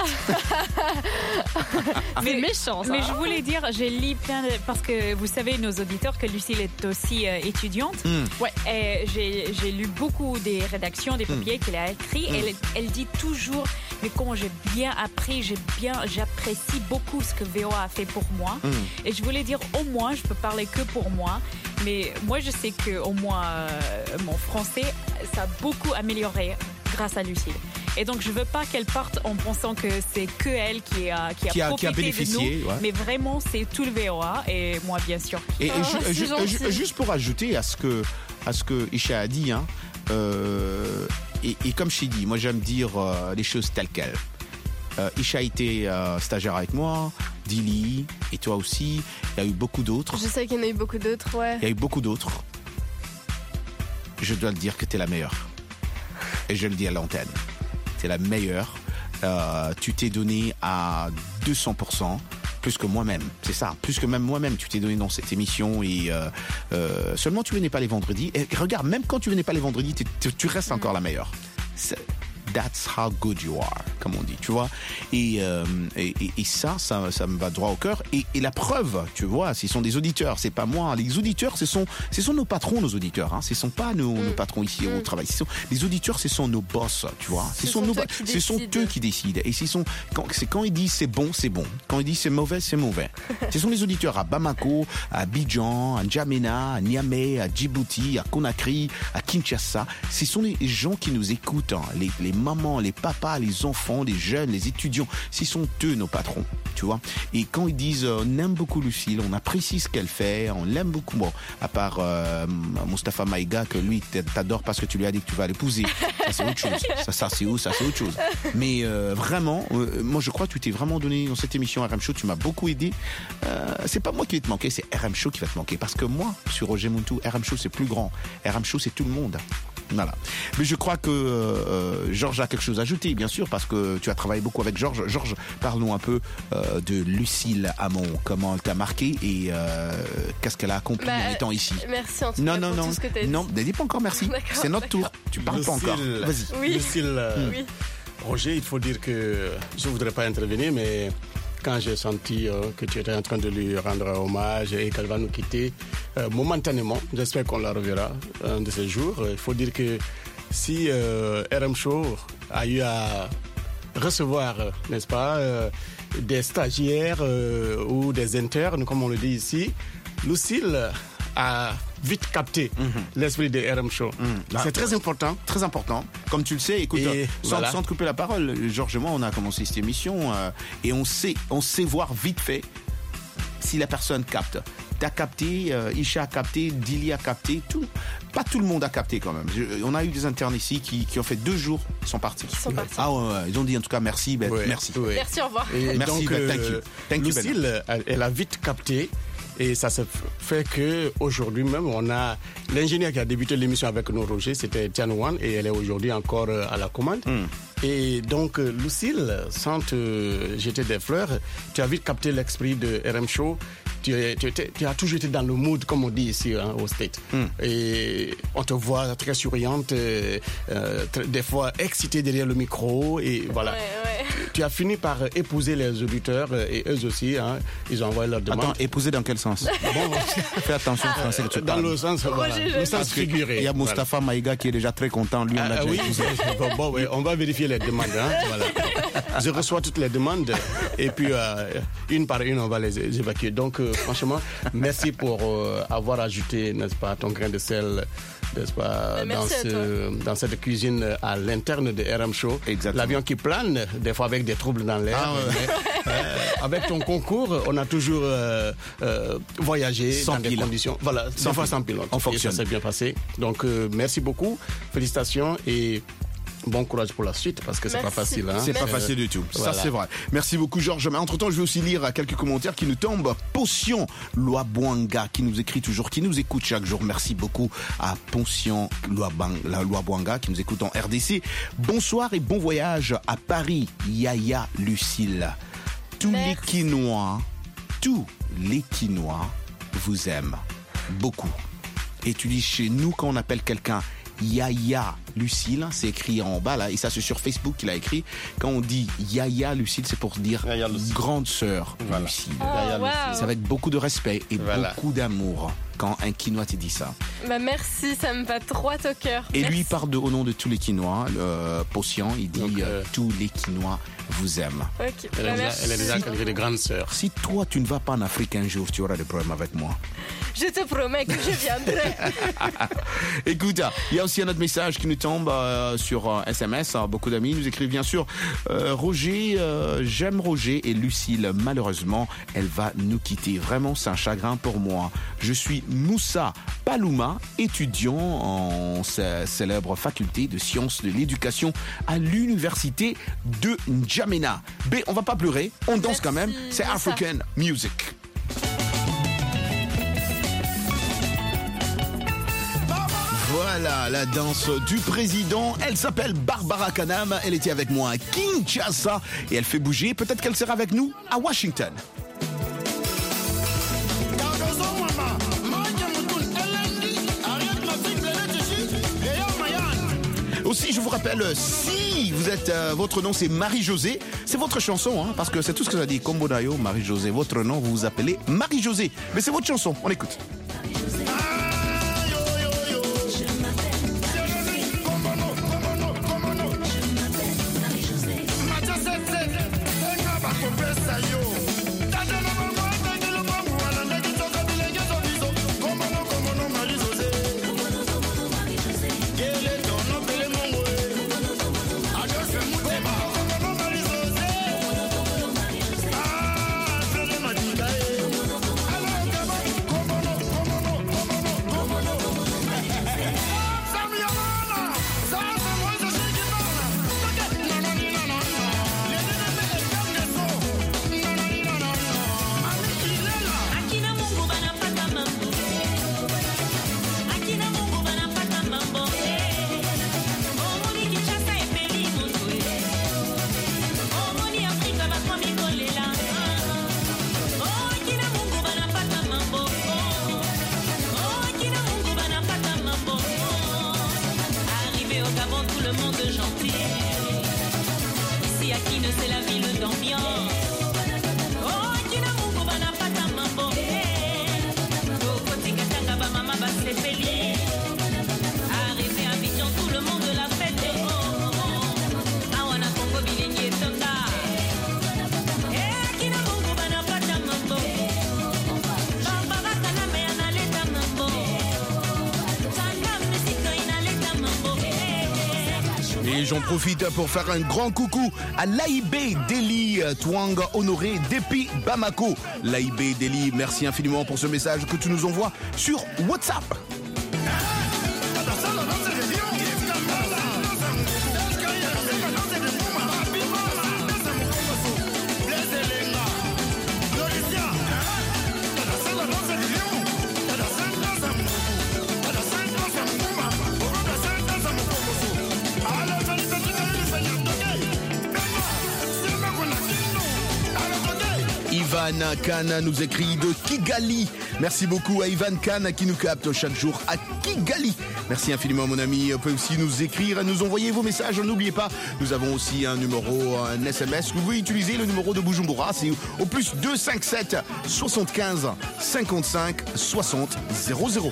mais méchant, ça. Mais je voulais dire, j'ai lu plein de... Parce que vous savez, nos auditeurs, que Lucille est aussi euh, étudiante. Mm. Ouais. Et j'ai, j'ai lu beaucoup des rédactions, des papiers mm. qu'elle a écrits. Mm. Elle, elle dit toujours, mais comment j'ai bien appris, j'ai bien, j'apprécie beaucoup ce que V O A a fait pour moi. Mm. Et je voulais dire, au moins, je peux parler que pour moi. Mais moi, je sais qu'au moins, euh, mon français, ça a beaucoup amélioré grâce à Lucille. Et donc, je ne veux pas qu'elle parte en pensant que c'est que elle qui a, qui a, qui a, profité qui a bénéficié, de nous. Ouais. Mais vraiment, c'est tout le V O A et moi, bien sûr. Et, et oh, ju, ju, ju, juste pour ajouter à ce que, à ce que Isha a dit, hein, euh, et, et comme je t'ai dit, moi, j'aime dire euh, les choses telles quelles. Euh, Isha a été euh, stagiaire avec moi, Dili, et toi aussi. Il y a eu beaucoup d'autres. Je sais qu'il y en a eu beaucoup d'autres, ouais. Il y a eu beaucoup d'autres. Je dois le dire que tu es la meilleure. Et je le dis à l'antenne. Tu es la meilleure. Euh, tu t'es donné à deux cents pour cent, plus que moi-même. C'est ça, plus que même moi-même. Tu t'es donné dans cette émission. Et euh, euh, seulement tu venais pas les vendredis. Et regarde, même quand tu venais pas les vendredis, tu, tu restes encore la meilleure. C'est, that's how good you are, comme on dit, tu vois. Et, euh, et, et ça, ça, ça me va droit au cœur. Et, et la preuve, tu vois, ce sont des auditeurs, c'est pas moi. Les auditeurs, ce sont, ce sont nos patrons, nos auditeurs. Hein. Ce sont pas nos, mm. nos patrons ici mm. au travail. Ce sont, les auditeurs, ce sont nos boss, tu vois. Ce, ce sont, sont, nos, ce sont eux qui décident. Et ce sont, quand, c'est quand ils disent c'est bon, c'est bon. Quand ils disent c'est mauvais, c'est mauvais. Ce sont les auditeurs à Bamako, à Abidjan, à N'Djamena, à Niamey, à Djibouti, à Conakry, à Kinshasa. Ce sont les gens qui nous écoutent, hein. les, les mamans, les papas, les enfants, les jeunes, les étudiants, ce sont eux nos patrons, tu vois. Et quand ils disent euh, on aime beaucoup Lucille, on apprécie ce qu'elle fait, on l'aime beaucoup, bon, à part euh, Mustapha Maïga, que lui t'adore parce que tu lui as dit que tu vas l'épouser, ça c'est autre chose, ça, ça c'est où, ça c'est autre chose. Mais euh, vraiment, euh, moi je crois que tu t'es vraiment donné dans cette émission R M Show, tu m'as beaucoup aidé. Euh, c'est pas moi qui vais te manquer, c'est R M Show qui va te manquer, parce que moi, sur Roger Muntu, R M Show c'est plus grand, R M Show c'est tout le monde. Voilà. Mais je crois que euh, Georges a quelque chose à ajouter, bien sûr, parce que tu as travaillé beaucoup avec Georges. Georges, parlons un peu euh, de Lucille Hamon. Comment elle t'a marqué et euh, qu'est-ce qu'elle a accompli bah, en étant ici. Merci en tout non, cas non, pour non, tout ce que t'as dit. Non, ne dis pas encore merci. D'accord, c'est notre d'accord. tour. Tu parles Lucille, pas encore. Vas-y. Oui. Lucille, euh, oui. Roger, il faut dire que je ne voudrais pas intervenir, mais quand j'ai senti euh, que tu étais en train de lui rendre hommage et qu'elle va nous quitter euh, momentanément, j'espère qu'on la reverra un de ces jours. Il faut dire que si euh, R M Show a eu à recevoir, n'est-ce pas, euh, des stagiaires euh, ou des internes, comme on le dit ici, Lucille a vite capté mm-hmm. l'esprit de R M Show. Mm. C'est très important. Très important. Comme tu le sais, écoute, et sans, voilà. sans te couper la parole, Georges et moi, on a commencé cette émission euh, et on sait, on sait voir vite fait si la personne capte. T'as capté, euh, Isha a capté, Dili a capté, tout. Pas tout le monde a capté quand même. Je, on a eu des internes ici qui, qui ont fait deux jours, ils sont partis. Ils sont partis. Ah ouais, ouais, ils ont dit en tout cas merci, ben, ouais, merci. Ouais. Merci, au revoir. Et merci, donc, ben, euh, thank you. Thank you, Lucille, ben. elle, elle a vite capté. Et ça se fait qu'aujourd'hui même, on a l'ingénieur qui a débuté l'émission avec nous, Roger, c'était Tian Wan, et elle est aujourd'hui encore à la commande. Mm. Et donc, Lucille, sans te jeter des fleurs, tu as vite capté l'esprit de R M Show. Tu, tu, tu, tu as toujours été dans le mood, comme on dit ici hein, au State. Mm. Et on te voit très souriante, euh, très, des fois excitée derrière le micro. Et voilà. Ouais, ouais. Tu as fini par épouser les auditeurs et eux aussi. Hein, ils ont envoyé leur demande. Attends, épouser dans quel sens? Bon, fais attention, français, que tu Dans parles. le sens, voilà, le sens figuré. Il y a Mustapha voilà. Maïga qui est déjà très content. Lui, on l'a ah, déjà oui, épousé. bon, bon, ouais, on va vérifier les demandes. Hein, voilà. Je reçois toutes les demandes et puis euh, une par une, on va les évacuer. Donc, euh, franchement, merci pour euh, avoir ajouté, n'est-ce pas, ton grain de sel, n'est-ce pas, dans, ce, dans cette cuisine à l'interne de R M Show. Exactement. L'avion qui plane, des fois avec des troubles dans l'air. Ah, ouais. mais, euh, avec ton concours, on a toujours euh, euh, voyagé sans dans pilote. Des conditions. Voilà, sans fois sans pilote. On fonctionne. Et ça s'est bien passé. Donc, euh, merci beaucoup. Félicitations et bon courage pour la suite parce que c'est pas facile. Hein. C'est pas facile du tout. Voilà. Ça, c'est vrai. Merci beaucoup, Georges. Mais entre-temps, je vais aussi lire quelques commentaires qui nous tombent. Potion Loabwanga qui nous écrit toujours, qui nous écoute chaque jour. Merci beaucoup à Potion Loabwanga qui nous écoute en R D C. Bonsoir et bon voyage à Paris, Yaya Lucille. Tous Merci. les Quinois, tous les Quinois vous aiment beaucoup. Et tu dis chez nous, quand on appelle quelqu'un Yaya Lucille, c'est écrit en bas là, et ça c'est sur Facebook qu'il a écrit. Quand on dit Yaya Lucille, c'est pour dire grande sœur voilà. Lucille. Oh, wow. C'est avec beaucoup de respect et voilà. beaucoup d'amour quand un Quinois te dit ça. Bah merci, ça me va droit au cœur. Et merci. lui parle de, au nom de tous les Quinois, le Potion, il dit Donc, euh... tous les Quinois vous aiment. Okay. Elle, bah, est déjà, elle est déjà qualifiée de grande sœur. Si toi tu ne vas pas en Afrique un jour, tu auras des problèmes avec moi. Je te promets que je viendrai. Écoute, il y a aussi un autre message qui nous tombe euh, sur euh, S M S. Alors, beaucoup d'amis nous écrivent bien sûr euh, Roger, euh, j'aime Roger et Lucille. Malheureusement, elle va nous quitter. Vraiment, c'est un chagrin pour moi. Je suis Moussa Palouma, étudiant en c- célèbre faculté de sciences de l'éducation à l'université de N'Djamena. B, on va pas pleurer, on danse Merci, quand même. C'est Moussa. African Music. Voilà la danse du président. Elle s'appelle Barbara Kanam. Elle était avec moi à Kinshasa et elle fait bouger. Peut-être qu'elle sera avec nous à Washington. Aussi, je vous rappelle, si vous êtes, euh, votre nom c'est Marie-Josée, c'est votre chanson, hein, parce que c'est tout ce que ça dit. Kombodayo, Marie-Josée, votre nom, vous vous appelez Marie-Josée. Mais c'est votre chanson, on écoute. Et j'en profite pour faire un grand coucou à Laïbé Deli Twang Honoré Depi Bamako. Laïbé Deli, merci infiniment pour ce message que tu nous envoies sur WhatsApp. Ivan Khan nous écrit de Kigali. Merci beaucoup à Ivan Khan qui nous capte chaque jour à Kigali. Merci infiniment mon ami. Vous pouvez aussi nous écrire, nous envoyer vos messages. N'oubliez pas, nous avons aussi un numéro, un S M S. Vous pouvez utiliser le numéro de Bujumbura. C'est au plus deux cinq sept soixante-quinze cinquante-cinq soixante zéro zéro.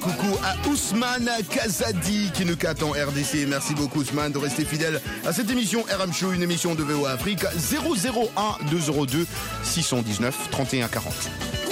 coucou à Ousmane Kazadi qui nous capte en R D C. Merci beaucoup Ousmane de rester fidèle à cette émission R M Show, une émission de V O A Afrique. Zéro zéro un deux zéro deux six cent dix-neuf trente et un quarante.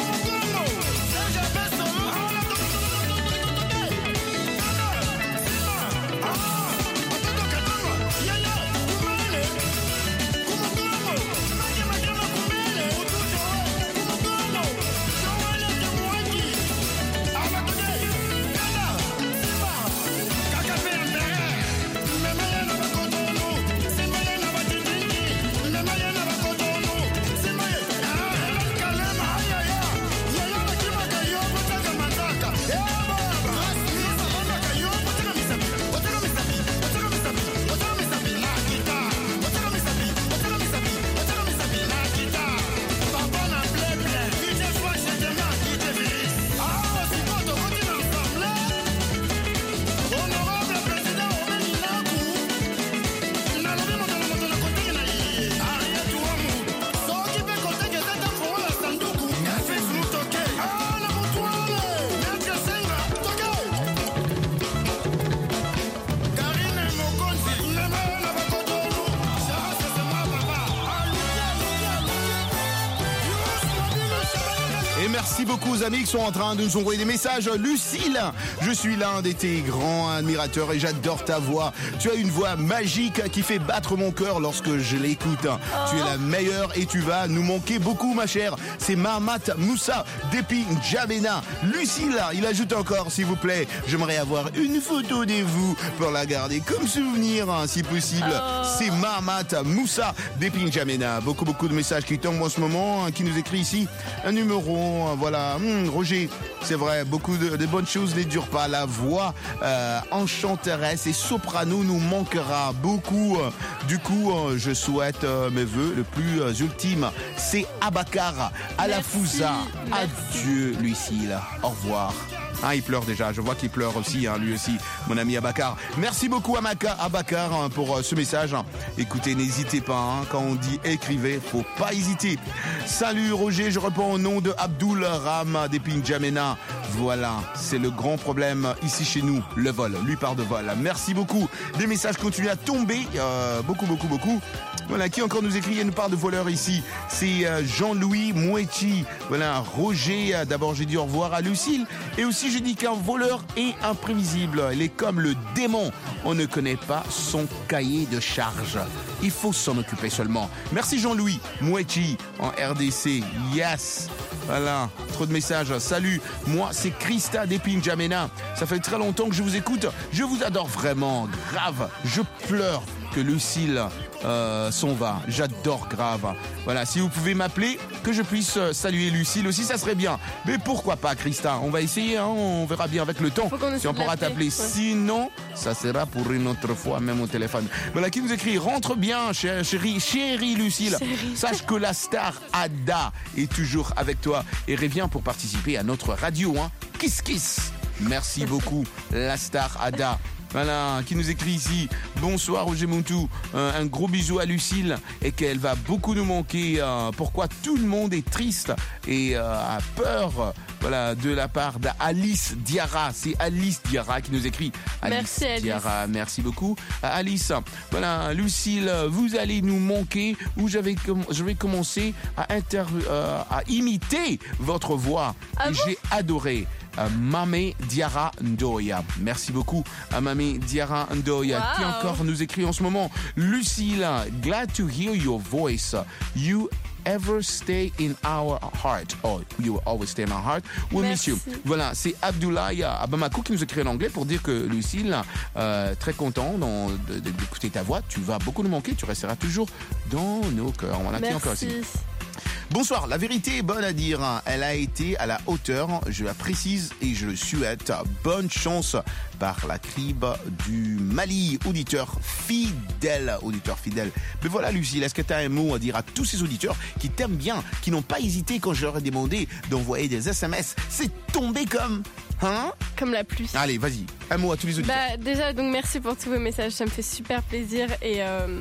Merci beaucoup aux amis qui sont en train de nous envoyer des messages. Lucille, je suis l'un de tes grands admirateurs et j'adore ta voix. Tu as une voix magique qui fait battre mon cœur lorsque je l'écoute. Oh. Tu es la meilleure et tu vas nous manquer beaucoup ma chère. C'est Mahamat Moussa depuis N'Djamena. Lucille, il ajoute encore s'il vous plaît, j'aimerais avoir une photo de vous pour la garder comme souvenir hein, si possible. Oh. C'est Mahamat Moussa depuis N'Djamena. Beaucoup beaucoup de messages qui tombent en ce moment, hein, qui nous écrit ici un numéro. Voilà, hum, Roger, c'est vrai, beaucoup de, de bonnes choses ne durent pas. La voix euh, enchanteresse et soprano nous manquera beaucoup. Du coup, euh, je souhaite euh, mes vœux le plus euh, ultime. C'est Abakar Alafouza. Adieu, Lucille. Au revoir. Ah, il pleure déjà, je vois qu'il pleure aussi, hein, lui aussi, mon ami Abakar. Merci beaucoup Amaka, Abakar hein, pour euh, ce message. Écoutez, n'hésitez pas, hein, quand on dit écrivez, faut pas hésiter. Salut Roger, je réponds au nom de Abdul Ram depuis N'Djamena. Voilà, c'est le grand problème ici chez nous, le vol, lui part de vol. Merci beaucoup. Des messages continuent à tomber, euh, beaucoup, beaucoup, beaucoup. Voilà, qui encore nous écrit, il nous parle de voleurs ici. C'est euh, Jean-Louis Mouetti. Voilà, Roger, euh, d'abord j'ai dit au revoir à Lucille. Et aussi j'ai dit qu'un voleur est imprévisible. Il est comme le démon. On ne connaît pas son cahier de charge. Il faut s'en occuper seulement. Merci Jean-Louis Mouetti en R D C. Yes. Voilà, trop de messages. Salut, moi c'est Christa depuis N'Djamena. Ça fait très longtemps que je vous écoute. Je vous adore vraiment, grave. Je pleure que Lucille euh, s'en va. J'adore grave. Voilà, si vous pouvez m'appeler, que je puisse saluer Lucille aussi, ça serait bien. Mais pourquoi pas, Christa? On va essayer, hein, on verra bien avec le temps si on pourra t'appeler. Ouais. Sinon, ça sera pour une autre fois, même au téléphone. Voilà, qui nous écrit, rentre bien, chérie, chérie Lucille. Chérie. Sache que la star Ada est toujours avec toi et revient pour participer à notre radio, hein. Kiss Kiss. Merci beaucoup, la star Ada. Voilà, qui nous écrit ici. Bonsoir Roger Montou, euh, un gros bisou à Lucille et qu'elle va beaucoup nous manquer. Euh, pourquoi tout le monde est triste et euh, a peur, voilà, de la part d'Alice Diarra. C'est Alice Diarra qui nous écrit. Alice merci Alice. Diarra, merci beaucoup à Alice. Voilà, Lucille, vous allez nous manquer. Où j'avais, je vais commencer à, inter, euh, à imiter votre voix. Ah et bon j'ai adoré. Mamé Diarra Ndoya. Merci beaucoup à Mamé Diarra Ndoya. Wow. Qui encore nous écrit en ce moment. Lucille, glad to hear your voice. You ever stay in our heart. Oh, you will always stay in our heart. We miss you. Voilà, c'est Abdoulaye Abamakou qui nous écrit en anglais pour dire que Lucille, euh, très content dans, de, de, d'écouter ta voix. Tu vas beaucoup nous manquer. Tu resteras toujours dans nos cœurs. Voilà, qui encore ici. Bonsoir, la vérité est bonne à dire. Elle a été à la hauteur, je la précise et je le souhaite. Bonne chance par la cribe du Mali. Auditeur fidèle, auditeur fidèle. Mais voilà Lucille, est-ce que tu as un mot à dire à tous ces auditeurs qui t'aiment bien, qui n'ont pas hésité quand je leur ai demandé d'envoyer des S M S? C'est tombé comme... Hein? Comme la pluie. Allez, vas-y, un mot à tous les auditeurs. Bah, déjà, donc merci pour tous vos messages, ça me fait super plaisir et... Euh...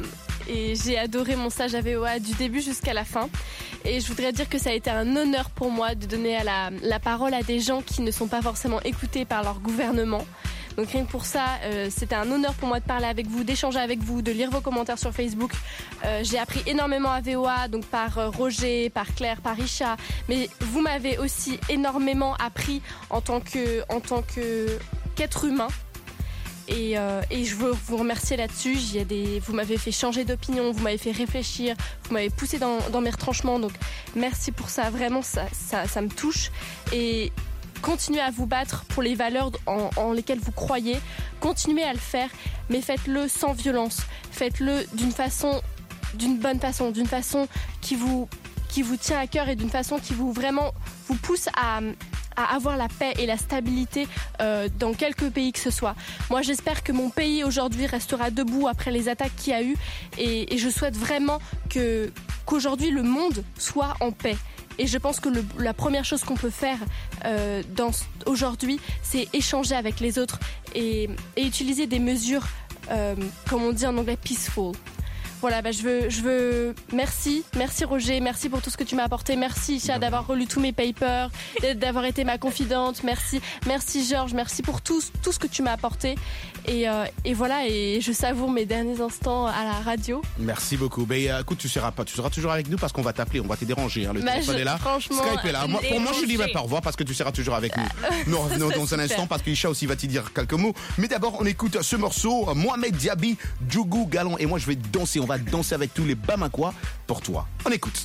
et j'ai adoré mon stage à V O A du début jusqu'à la fin. Et je voudrais dire que ça a été un honneur pour moi de donner à la, la parole à des gens qui ne sont pas forcément écoutés par leur gouvernement. Donc rien que pour ça, euh, c'était un honneur pour moi de parler avec vous, d'échanger avec vous, de lire vos commentaires sur Facebook. Euh, j'ai appris énormément à V O A, donc par euh, Roger, par Claire, par Isha. Mais vous m'avez aussi énormément appris en tant que, en tant que qu'être humain. Et, euh, et je veux vous remercier là-dessus. Il y a des, vous m'avez fait changer d'opinion, vous m'avez fait réfléchir, vous m'avez poussé dans, dans mes retranchements. Donc merci pour ça. Vraiment, ça, ça, ça me touche. Et continuez à vous battre pour les valeurs en, en lesquelles vous croyez. Continuez à le faire, mais faites-le sans violence. Faites-le d'une façon, d'une bonne façon, d'une façon qui vous, qui vous tient à cœur et d'une façon qui vous vraiment vous pousse à à avoir la paix et la stabilité euh, dans quelques pays que ce soit. Moi, j'espère que mon pays aujourd'hui restera debout après les attaques qu'il y a eu et, et je souhaite vraiment que, qu'aujourd'hui le monde soit en paix. Et je pense que le, la première chose qu'on peut faire euh, dans, aujourd'hui, c'est échanger avec les autres et, et utiliser des mesures, euh, comme on dit en anglais, peaceful. Voilà, bah je veux, je veux, merci, merci Roger, merci pour tout ce que tu m'as apporté, merci Isha d'avoir relu tous mes papers, d'avoir été ma confidente, merci, merci Georges, merci pour tout, tout ce que tu m'as apporté. Et, euh, et voilà, et je savoure mes derniers instants à la radio. Merci beaucoup. Mais euh, écoute, tu seras pas, tu seras toujours avec nous parce qu'on va t'appeler, on va te déranger. Hein. Le bah téléphone je, est là, franchement, Skype est là. Moi, pour moi, je te dis bah, au revoir parce que tu seras toujours avec nous. Nous revenons dans un instant parce qu'Isha aussi va te dire quelques mots. Mais d'abord, on écoute ce morceau, Mohamed Diaby, Djougou Galon. Et moi, je vais danser. On va danser avec tous les Bamakois pour toi. On écoute.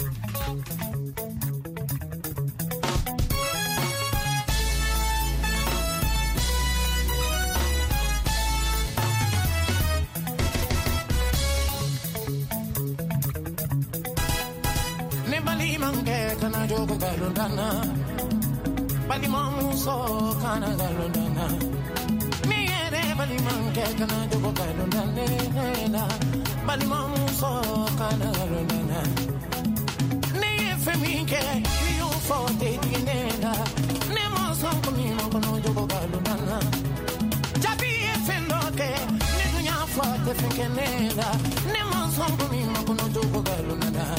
Ne bali mange kana jogo galundana, bali mamuso kana galundana. Ne ere bali mange kana jogo galundana, bali mamuso kana galundana. Ne feminke you for the dinena, ne maso komino kono jogo galundana. Jabi efendoke ne dunya for the finkenena, ne maso komino kono jogo galundana.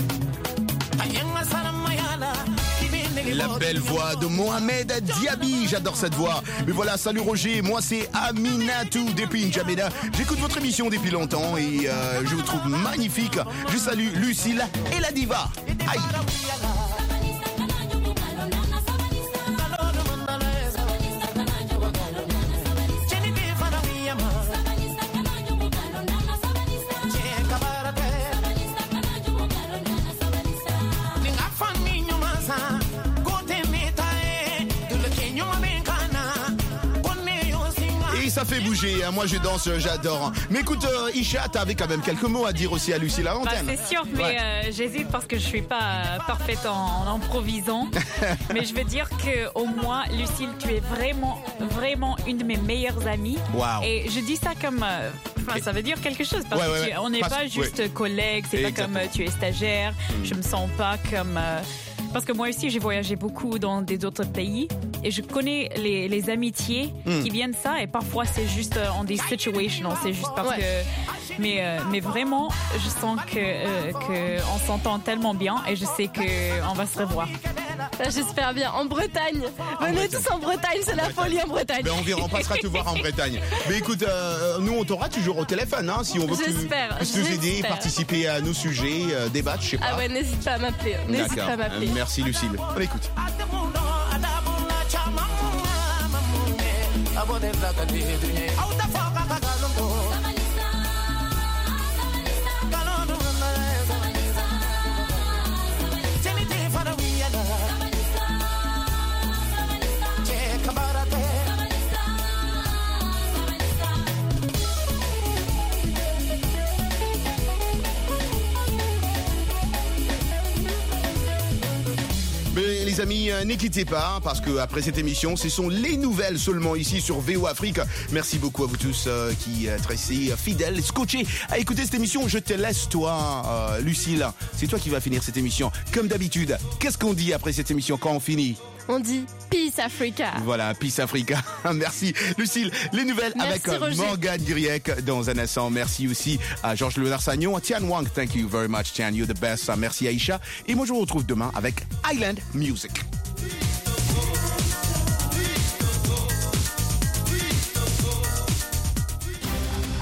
La belle voix de Mohamed Diaby, j'adore cette voix. Mais voilà, salut Roger, moi c'est Aminatou depuis N'Djamena. J'écoute votre émission depuis longtemps et euh, je vous trouve magnifique. Je salue Lucille et la diva. Aïe. Ça fait bouger, moi je danse, j'adore. Mais écoute, euh, Isha, t'avais quand même quelques mots à dire aussi à Lucille à l'antenne. Bah, c'est sûr, mais ouais. euh, j'hésite parce que je suis pas euh, parfaite en, en improvisant. Mais je veux dire que au moins, Lucille, tu es vraiment, vraiment une de mes meilleures amies. Wow. Et je dis ça comme, euh, enfin, ça veut dire quelque chose parce ouais, que ouais, tu, on n'est pas juste ouais. collègues, c'est Exactement. Pas comme euh, tu es stagiaire. Mm. Je me sens pas comme. Euh, Parce que moi aussi, j'ai voyagé beaucoup dans des autres pays et je connais les, les amitiés mm. qui viennent de ça et parfois c'est juste euh, en des situations, c'est juste parce ouais. que... Mais, euh, mais vraiment, je sens que, euh, que on s'entend tellement bien et je sais qu'on va se revoir. J'espère bien. En Bretagne. Venez tous en Bretagne, c'est la folie en Bretagne. Mais on, vient, on passera te voir en Bretagne. Mais écoute, euh, nous on t'aura toujours au téléphone hein, si on veut que tu puisses nous aider, participer à nos sujets, euh, débattre, je sais pas. Ah ouais, n'hésite pas à m'appeler. N'hésite pas à m'appeler. Merci Lucille. On écoute. Mais les amis, ne quittez pas, parce que après cette émission, ce sont les nouvelles seulement ici sur V O Afrique. Merci beaucoup à vous tous euh, qui êtes restés fidèles, scotchés à écouter cette émission. Je te laisse, toi, euh, Lucille. C'est toi qui vas finir cette émission. Comme d'habitude, qu'est-ce qu'on dit après cette émission quand on finit? on dit Peace Africa. Voilà, Peace Africa. Merci Lucille. Les nouvelles Merci, avec Roger. Morgane Guriek dans un instant. Merci aussi à Georges Léonard Sagnon, à Tian Wang. Thank you very much, Tian. You're the best. Merci Aïcha. Et moi, je vous retrouve demain avec Island Music.